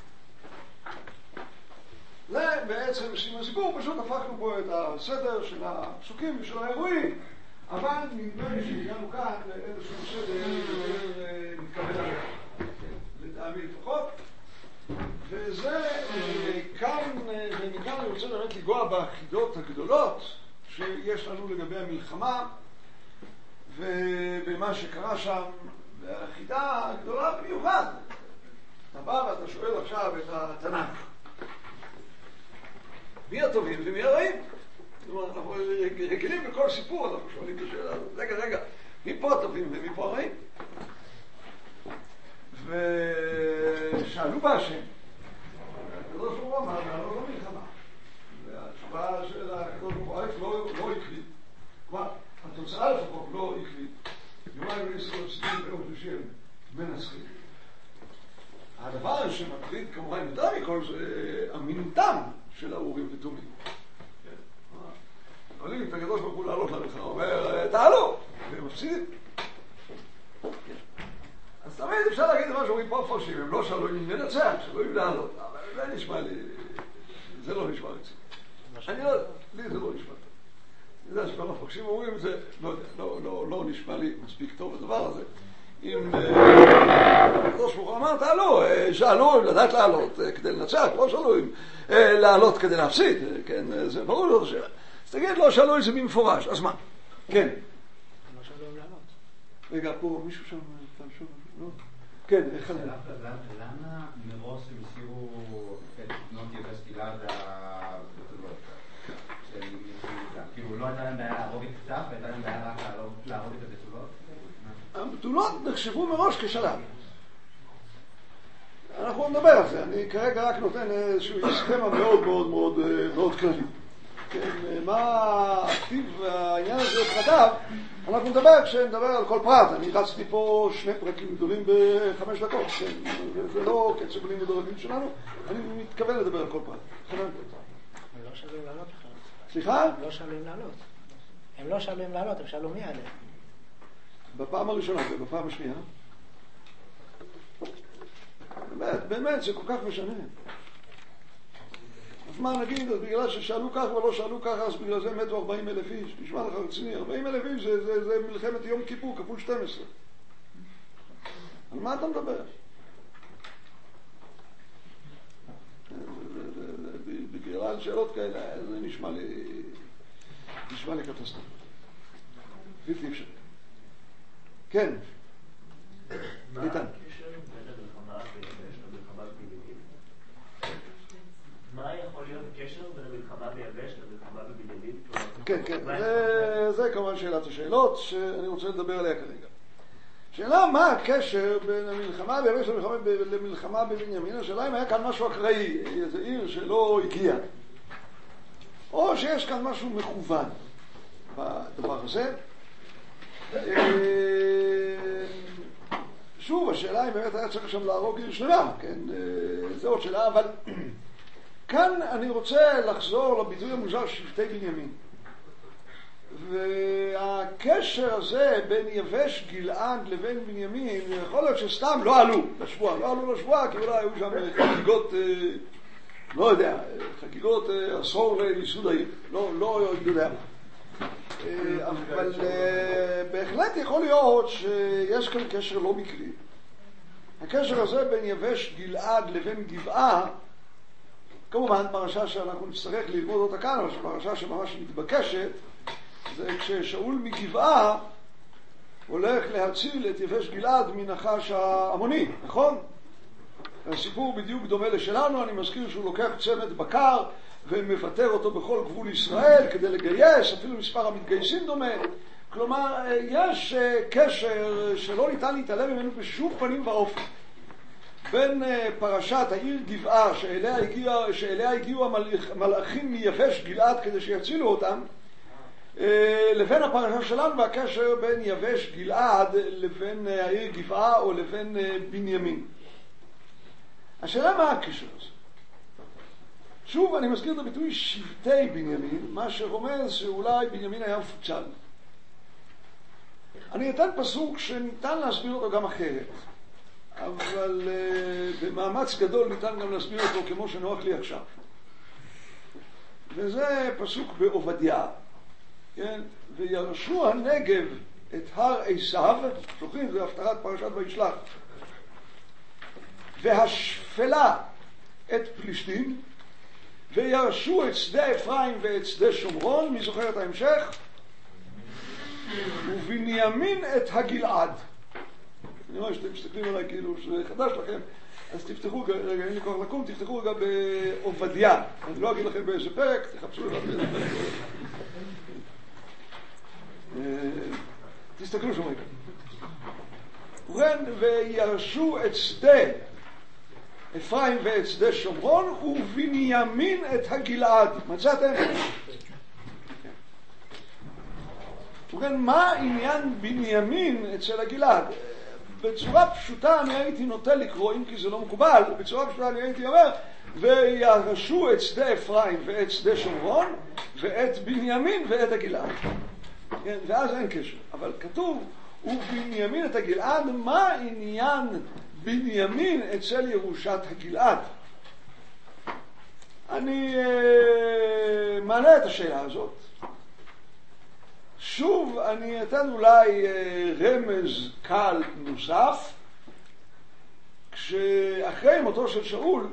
זה בעצם סיום הסיפור, פשוט הפכנו פה את הסדר של הפסוקים ושל האירועים, אבל נדמה לי שהגענו כאן לאיזשהו סדר יותר מתקבל עליו, לטעמי לפחות. וזה כאן, ומכאן אני רוצה באמת לגוע בחידות הגדולות שיש לנו לגבי המלחמה ובמה שקרה שם, והחידה הגדולה במיוחד. אתה בא ואתה שואל עכשיו את התנ"ך, מי הטובים ומי הרעים? אנחנו רגילים בכל סיפור, אנחנו שואלים את השאלה הזאת, רגע, מי פה הטובים ומי פה הרעים? ושאלו בהשם, הקדוש ברוך הוא אמר, לא מלחמה. והתשובה של הקדוש ברוך הוא לא עקבית. כלומר, התוצאה לפחות לא עקבית. יומיים וישראל סביבים ביום שלישי מנצחים. הדבר שמטריד כמובן יותר מכל זה אמינותם של האורים ותומים. עולים את הקדוש ברוך הוא לעלות למלחמה, אומר, תעלו, והם מפסידים. אז תמיד אפשר להגיד מה שאומרים פה פרשים, הם לא שאלו אם ננצח, שאלו אם לעלות, אבל זה נשמע לי, זה לא נשמע לי. אני לא יודע, לי זה לא נשמע. אני יודע שכל הפרשים אומרים את זה, לא יודע, לא נשמע לי מספיק טוב הדבר הזה. אם הקדוש ברוך הוא אמר, תעלו, שאלו אם לדעת לעלות כדי לנצח, לא שאלו אם לעלות כדי להפסיד, כן, זה ברור זאת השאלה. אז תגיד, לא שאלו את זה במפורש, אז מה? כן. לא שאלו אם לעלות. רגע, פה מישהו שם, לא? כן, איך אני? למה מראש הם השאירו את בנות יבש גלעד הבתולות? כאילו לא הייתה להם בעיה להרוג את כתב, והייתה להם בעיה רק להרוג את הבתולות? הבתולות נחשבו מראש כשלב. אנחנו נדבר על זה, אני כרגע רק נותן איזשהו סכמה מאוד מאוד מאוד מאוד כללי. כן, מה טיב העניין הזה כתב, אנחנו נדבר כשנדבר על כל פרט. אני רצתי פה 2 פרקים גדולים ב5 דקות, כן, זה לא קצב בלים ודורגים שלנו, אני מתכוון לדבר על כל פרט. הם לא שאלו אם לעלות בכלל. סליחה? הם לא שאלו אם לעלות. הם לא שאלו אם לעלות, הם שאלו מי עליהם. בפעם הראשונה ובפעם השנייה. באמת, זה כל כך משנה. אז מה נגיד, אז בגלל ששאלו כך ולא שאלו כך, אז בגלל זה מתו 40,000 איש. נשמע לך רציני, 40,000 איש זה מלחמת יום כיפור כפול 12. על מה אתה מדבר? בגלל שאלות כאלה, זה נשמע לי קטסטרופה. בלתי אפשרי. כן. איתן. מה יכול להיות הקשר בין המלחמה ביבש למלחמה בבנימין? כן, כן. זה כמובן שאלת השאלות שאני רוצה לדבר עליה כרגע. שאלה מה הקשר בין המלחמה ביבש למלחמה בבנימין? השאלה אם היה כאן משהו אקראי, איזה עיר שלא הגיע. או שיש כאן משהו מכוון בדבר הזה. שוב, השאלה אם באמת היה צריך שם להרוג עיר שלמה, כן? זה עוד שאלה, אבל כאן אני רוצה לחזור לביטוי המוזר שבטי בנימין. והקשר הזה בין יבש גלעד לבין בנימין, יכול להיות שסתם לא עלו לשבועה, כי אולי היו שם חגיגות, לא יודע, חגיגות עשור ליסוד העיר, לא יודע. אבל בהחלט יכול להיות שיש כאן קשר לא מקרי. הקשר הזה בין יבש גלעד לבין גבעה, כמובן פרשה שאנחנו נצטרך ללמוד אותה כאן, אבל פרשה שממש מתבקשת, זה כששאול מגבעה הולך להציל את יבש גלעד מנחש העמוני, נכון? הסיפור בדיוק דומה לשלנו, אני מזכיר שהוא לוקח צמד בקר ומפטר אותו בכל גבול ישראל כדי לגייס, אפילו מספר המתגייסים דומה. כלומר, יש קשר שלא ניתן להתעלם ממנו בשום פנים ואופן. בין פרשת העיר גבעה שאליה הגיעו המלאכים מיבש גלעד כדי שיצילו אותם, לבין הפרשה שלנו והקשר בין יבש גלעד לבין העיר גבעה או לבין בנימין. השאלה מה הקשר הזה? שוב אני מזכיר את הביטוי שבטי בנימין, מה שרומז שאולי בנימין היה מפוצל. אני אתן פסוק שניתן להסביר אותו גם אחרת, אבל במאמץ גדול ניתן גם להסביר אותו כמו שנוח לי עכשיו. וזה פסוק בעובדיה, כן? וירשו הנגב את הר עשיו, זוכרים, זה הפטרת פרשת וישלח, והשפלה את פלישתים, וירשו את שדה אפרים ואת שדה שומרון, מי זוכר את ההמשך? ובנימין את הגלעד. אני רואה שאתם מסתכלים עליי כאילו שזה חדש לכם, אז תפתחו, רגע, אין לי כוח לקום, תפתחו רגע בעובדיה. אני לא אגיד לכם באיזה פרק, תחפשו לך באיזה פרק. תסתכלו שם רגע. ובכן, וירשו את שדה אפרים ואת שדה שומרון, ובנימין את הגלעד. מצאתם? ובכן, מה עניין בנימין אצל הגלעד? בצורה פשוטה אני הייתי נוטה לקרוא, אם כי זה לא מקובל, בצורה פשוטה אני הייתי אומר, וירשו את שדה אפרים ואת שדה שומרון, ואת בנימין ואת הגלעד. כן, ואז אין קשר. אבל כתוב, ובנימין את הגלעד, מה עניין בנימין אצל ירושת הגלעד? אני מעלה את השאלה הזאת. שוב אני אתן אולי רמז קל נוסף. כשאחרי מותו של שאול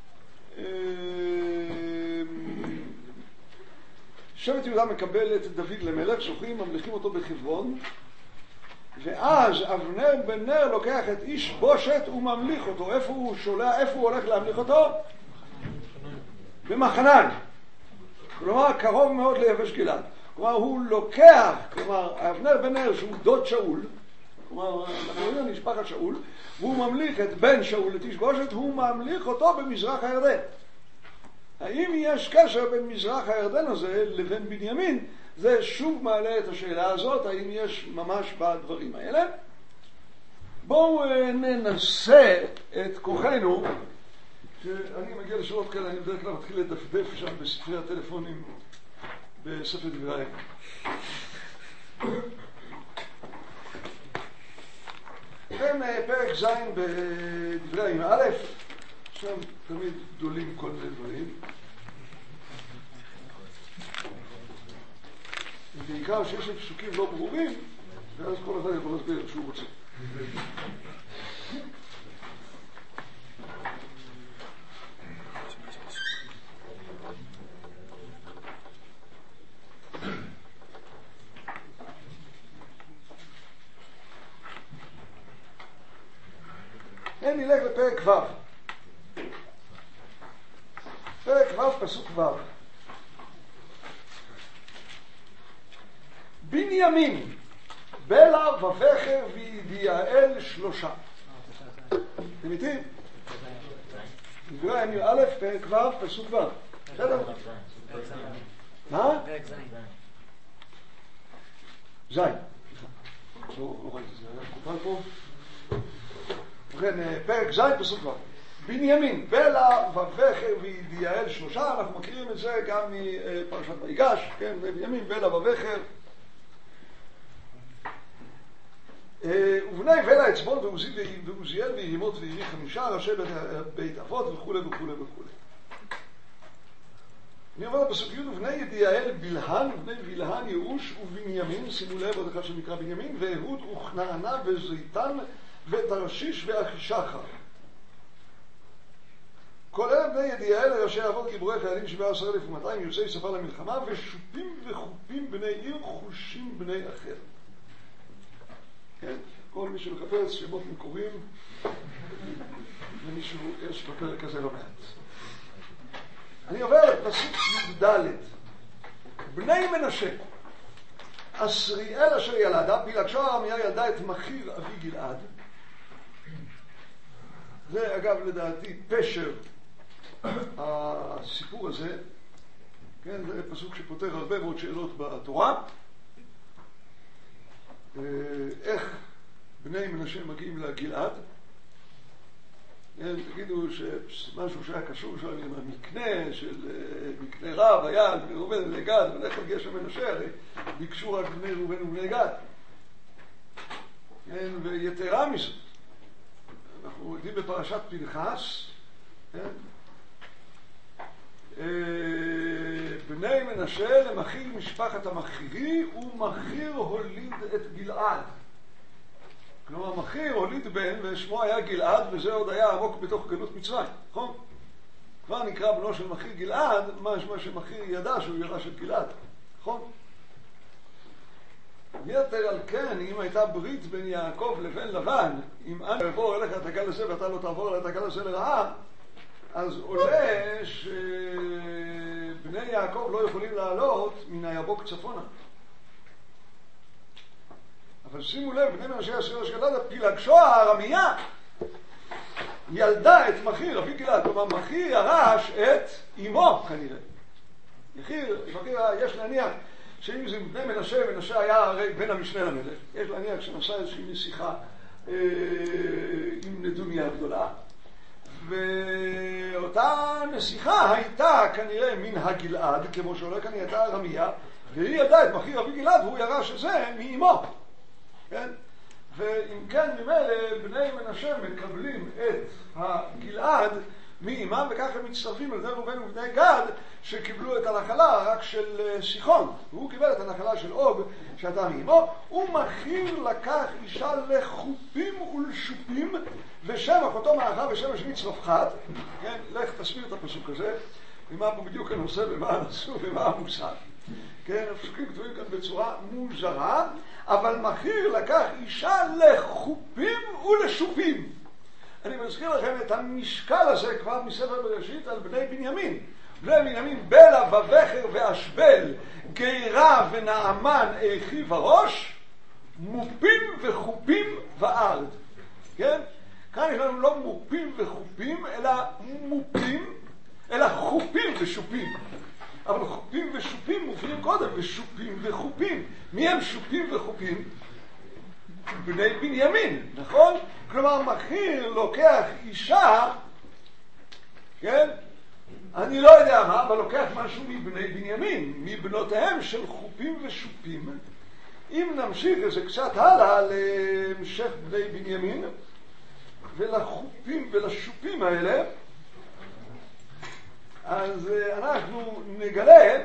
שבט יהודה מקבל את דוד למלך, זוכרים, ממליכים אותו בחברון, ואז אבנר בן נר לוקח את איש בושת וממליך אותו. איפה הוא הולך להמליך אותו? במחניים, כלומר קרוב מאוד ליבש גלעד. כלומר הוא לוקח, אבנר בן נר שהוא דוד שאול, כלומר אנחנו רואים על משפחת שאול, והוא ממליך את בן שאול, את איש בושת, הוא ממליך אותו במזרח הירדן. האם יש קשר בין מזרח הירדן הזה לבין בנימין? זה שוב מעלה את השאלה הזאת, האם יש ממש בדברים האלה. בואו ננסה את כוחנו. כשאני מגיע לשאלות כאלה, אני בדרך כלל מתחיל לדפדף שם בספרי הטלפונים בספר דברי הימים. לכן פרק ז' בדברי הימים א', שם תמיד גדולים כל מיני דברים. ובעיקר שיש לי פסוקים לא ברורים, ואז כל אחד יכול להסביר איך שהוא רוצה. נלך לפרק ו'. פרק ו' פסוק ו'. בנימין בלע ובכר וידיעאל שלושה. אתם איתי? דברי הימים א', פרק ו', פסוק ו'. בסדר? מה? פרק ז'. ז'. לא ראיתי, זה היה קופל פה. ובכן, פרק ז', פסוק ו'. בנימין בלע ובכר וידיעאל שלושה. אנחנו מכירים את זה גם מפרשת ויגש, כן? בנימין בלע ובכר. ובני בלע אצבון ועוזיאל וירימות וירי 5 ראשי בית אבות וכו' וכו' וכו'. אני אומר בפסוק י' ובני ידיעאל בלהן ובני בלהן יאוש ובנימין, שימו לב עוד אחד שנקרא בנימין, ואהוד וכנענה וזיתן ותרשיש ואחישחר. כל אלה בני ידיעאל ראשי אבות גיבורי חיילים 17,200 יוצאי שפה למלחמה, ושופים וחופים בני עיר חושים בני אחר. כן? כל מי שמחפש שמות מקוריים, ומישהו יש בפרק הזה לא מעט. אני עובר לפסוק י"ד. בני מנשה, אסריאל אשר ילדה, פילגשה ארמיה ילדה את מחיר אבי גלעד. זה אגב לדעתי פשר הסיפור הזה. כן, זה פסוק שפותר הרבה מאוד שאלות בתורה. איך בני מנשה מגיעים לגלעד? תגידו שמשהו שהיה קשור שם עם המקנה של מקנה רב היה בני ראובן ובני גד, ולך הגיע שם מנשה, הרי ביקשו רק בני ראובן ובני גד. ויתרה מזאת, אנחנו יודעים בפרשת פנחס, בני מנשה למחיר משפחת המחירי, ומחיר הוליד את גלעד. כלומר, מחיר הוליד בן ושמו היה גלעד, וזה עוד היה עמוק בתוך גלות מצרים, נכון? כבר נקרא בנו של מחיר גלעד, מה שמחיר ידע שהוא ירש את גלעד, נכון? יתר על כן, אם הייתה ברית בין יעקב לבין לבן, אם אני אעבור אליך את הגל הזה ואתה לא תעבור אליך את הגל הזה לרעה, אז עולה שבני יעקב לא יכולים לעלות מן היבוק צפונה. אבל שימו לב, בני מנשה אסריאל אשר ילדה, פילגשו הארמיה ילדה את מחיר אבי גלעד. כלומר, מחיר ירש את אמו כנראה. מחיר, יש להניח שאם זה בני מנשה, מנשה היה הרי בן המשנה למלך, יש להניח שנעשה איזושהי נסיכה עם נדוניה הגדולה, ואותה נסיכה הייתה כנראה מן הגלעד, כמו שעולה כאן, היא הייתה ארמיה, והיא ידעה את מחיר אבי גלעד, והוא ירש את זה מאמו. כן? ואם כן ממילא בני מנשה מקבלים את הגלעד מאימם, וכך הם מצטרפים על זה ראובן ובני גד שקיבלו את הנחלה רק של סיחון, והוא קיבל את הנחלה של אוג שהייתה מאימו. ומכיר לקח אישה לחופים ולשופים ושם אחותו מעכה ושם השני צלופחד. כן, לך תסביר את הפסוק הזה ומה פה בדיוק הנושא ומה הנשוא ומה המושג. כן, הפסוקים כתובים כאן בצורה מוזרה, אבל מכיר לקח אישה לחופים ולשופים. אני מזכיר לכם את המשקל הזה כבר מספר בראשית על בני בנימין. בני בנימין בלה ובכר ואשבל, גירה ונעמן אחי וראש, מופים וחופים וארד. כן? כאן יש לנו לא מופים וחופים, אלא מופים, אלא חופים ושופים. אבל חופים ושופים מופיעים קודם, ושופים וחופים. מי הם שופים וחופים? בני בנימין, נכון? כלומר, מכיר לוקח אישה, כן? אני לא יודע מה, אבל לוקח משהו מבני בנימין, מבנותיהם של חופים ושופים. אם נמשיך איזה קצת הלאה להמשך בני בנימין, ולחופים ולשופים האלה, אז אנחנו נגלה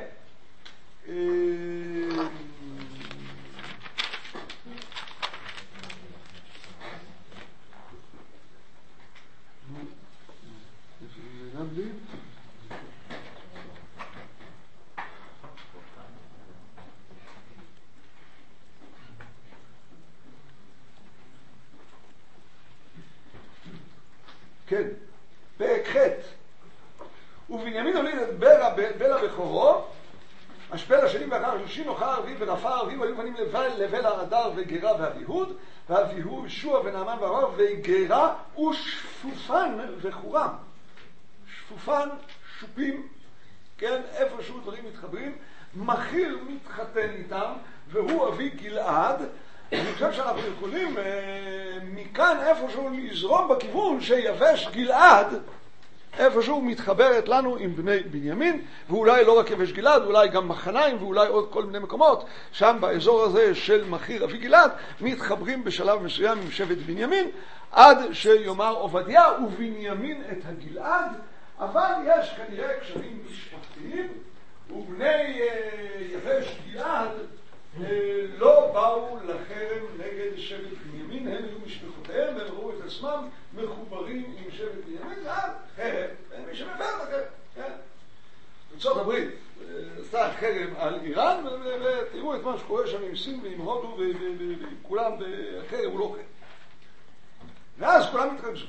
כן, פרק ח' ובנימין הוליד את בלה בכורו, אשבל השני ואחר השלישי נוחר הרביעי ורפא הרביעי, והיו בנים לבלה אדר וגרה ואביהוד, ואביהו ישוע ונעמן והרב וגרה ושפופן וחורם. שפופן, שופים, כן, איפשהו דברים מתחברים. מכיר מתחתן איתם והוא אבי גלעד. אני חושב שאנחנו יכולים מכאן איפשהו לזרום בכיוון שיבש גלעד איפשהו מתחברת לנו עם בני בנימין, ואולי לא רק יבש גלעד, אולי גם מחניים ואולי עוד כל מיני מקומות שם באזור הזה של מכיר אבי גלעד מתחברים בשלב מסוים עם שבט בנימין עד שיאמר עובדיה ובנימין את הגלעד. אבל יש כנראה קשרים משפחתיים, ובני יבש גלעד לא באו לחרם נגד שבט בנימין, הם היו משפחותיהם והם ראו את עצמם מחוברים עם שבט בנימין, אז חרם, מי שמפר את החרם. ארצות הברית עשתה חרם על איראן, ותראו את מה שקורה שם עם סין ועם הודו וכולם, והחרם הוא לא חרם. ואז כולם התרגשו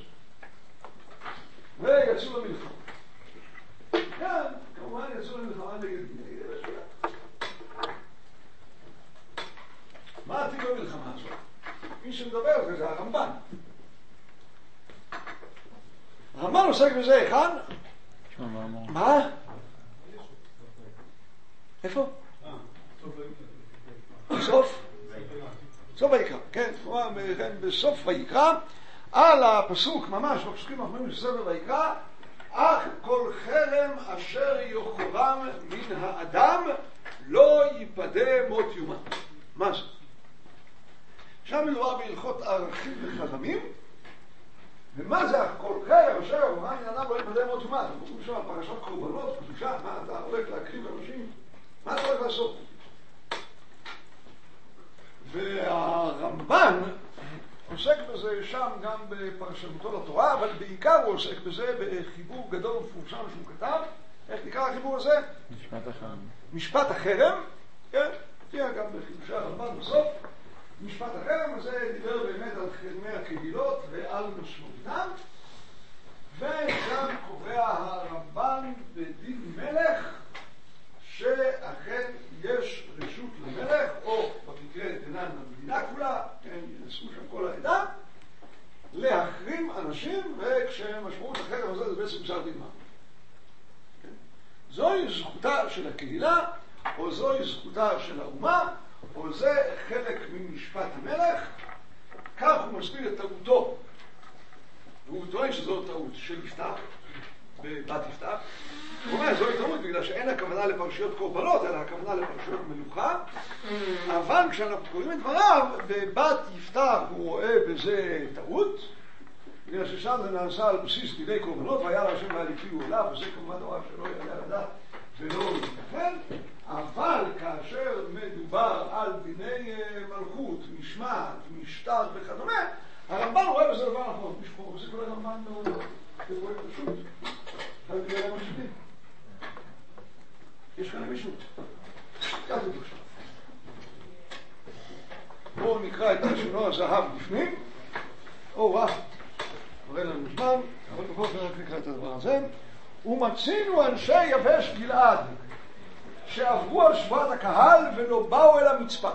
ויצאו למלחמה. כאן כמובן יצאו למלחמה נגד יבש גלעד. מה עתיד במלחמה הזאת? מי שמדבר על זה זה הרמב"ן. הרמב"ן עוסק בזה היכן? מה? איפה? בסוף? סוף ויקרא, כן, בסוף ויקרא, על הפסוק ממש בפסוקים האחרונים של ספר ויקרא, אך כל חרם אשר יחורם מן האדם לא ייפדה מות יומה. מה זה? שם מדובר בהלכות ערכים וחרמים, ומה זה כל חרם אשר יחורם מן האדם לא ייפדה מות יומה? אנחנו קוראים שם על פרשת קורבנות, קדושה, מה אתה הולך להקריב אנשים? מה אתה הולך לעשות? והרמב"ן עוסק בזה שם גם בפרשנותו לתורה, אבל בעיקר הוא עוסק בזה בחיבור גדול ומפורסם שהוא כתב. איך נקרא החיבור הזה? משפט החרם. משפט החרם, כן? תהיה גם בחידושי הרמב"ן בסוף. משפט החרם הזה דיבר באמת על חרמי הקהילות ועל משמעותם, וגם קובע הרמב"ן בדין מלך שאכן יש רשות למלך, או במקרה דנן למדינה כולה, כן, ינסו שם כל העדה, להחרים אנשים, וכשמשמעות החרם הזה זה בעצם גזר דין מוות. כן? זוהי זכותה של הקהילה, או זוהי זכותה של האומה, או זה חלק ממשפט המלך. כך הוא מסביר את טעותו, והוא טוען שזו טעות של יפתח בבת יפתח. הוא אומר, זו התאמות בגלל שאין הכוונה לפרשיות קורבנות, אלא הכוונה לפרשיות מלוכה. אבל כשאנחנו קוראים את דבריו, בבת יפתח הוא רואה בזה טעות, בגלל ששם זה נעשה על בסיס דיני קורבנות, והיה להשם והליפיו עליו, וזה כמובן דבר שלא יעלה לדעת ולא ייתכן. אבל כאשר מדובר על דיני מלכות, משמעת, משטר וכדומה, הרמב"ן רואה בזה דבר נכון. משפור, זה כל הרמב"ן בפרויקט פשוט. אבל בגלל המשלים. יש כאן מישהו. ככה זה פשוט. בואו נקרא את השונו הזהב בפנים. או מראה לנו זמן, אבל בכל זאת נקרא את הדבר הזה. ומצינו אנשי יבש גלעד שעברו על שבועת הקהל ולא באו אל המצפה.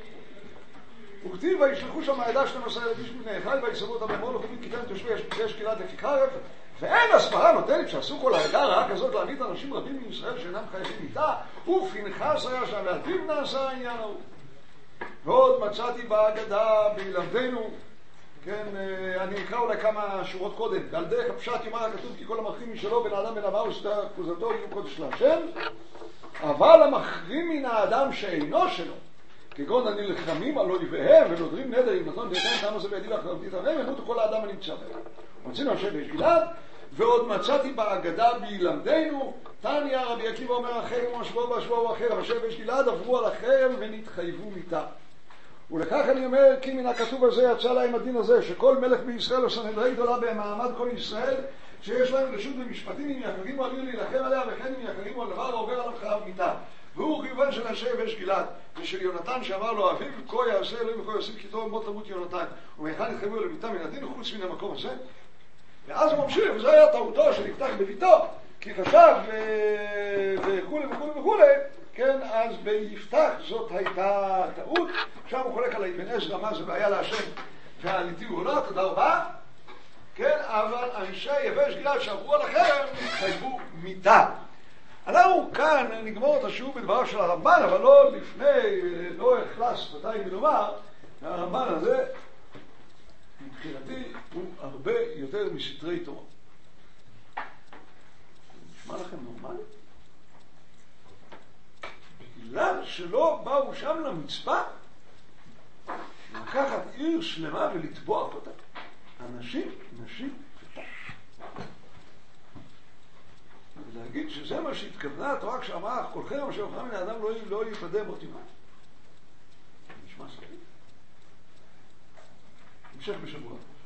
וכתיב וישלחו שם העדה 12 איש מבני אחד ויסבו אותם לאמור לכו כיתן תושבי יבש גלעד לפי חרב, ואין הסברה נותנת שעשו כל העדה רעה כזאת להעמיד אנשים רבים מישראל שאינם חייבים איתה, ופנחס היה שם ועל פיו נעשה העניין ההוא. ועוד מצאתי בהגדה בילמדנו, כן, אני אקרא אולי כמה שורות קודם. ועל דרך הפשט יאמר הכתוב כי כל המחרים משלו בין האדם בין אביו ושדה כוזתו יהיו קודש להשם, אבל המחרים מן האדם שאינו שלו, כגון הנלחמים על אויביהם ונודרים נדר אם נתון דייתם טעם הזה בידי להחרבתי את הרם, ימותו כל האדם הנמצא בהם. מצינו אנשי יבש גלעד. ועוד מצאתי בהגדה בילמדנו, תניא רבי עקיבא אומר החרם השבוע והשבוע החרם, אנשי יבש גלעד עברו על החרם ונתחייבו מיתה. ולכך אני אומר, כי מן הכתוב הזה יצא להם הדין הזה, שכל מלך בישראל וסנהדרי גדולה במעמד כל ישראל, שיש להם רשות במשפטים אם יחרימו על עיר להילחם עליה, וכן אם יחרימו על דבר העובר עליו חייב מיתה. והוא חיובן של אנשי יבש גלעד, ושל יונתן שאמר לו אביו, כה יעשה אלוהים וכה יוסיף כי טוב מות למות יונתן, ומהיכן יתחייבו אל מיתה מן הדין חוץ מן המקום הזה. ואז הוא ממשיך, וזה היה טעותו שנפתח בביתו, כי חשב וכולי וכולי וכולי, כן, אז ביפתח זאת הייתה טעות. עכשיו הוא חולק על אבן עזרא מה זה בעיה להשם והליטיב הוא לא, תודה רבה, כן, אבל אנשי יבש גלעד שעברו על החרם התחייבו מיתה. אנחנו כאן נגמור את השיעור בדבריו של הרמב"ן, אבל לא לפני, לא אכלס מתי מלומר, הרמב"ן הזה מבחינתי הוא הרבה יותר מסתרי תורה. נשמע לכם נורמלי? בגלל שלא באו שם למצפה לקחת עיר שלמה ולטבוח אותה. אנשים, נשים וטף. ולהגיד שזה מה שהתכוונה התורה כשאמרה כולכם אשר אוכלם מן האדם לא יפדה מות עמם. נשמע סביר. המשך בשבוע.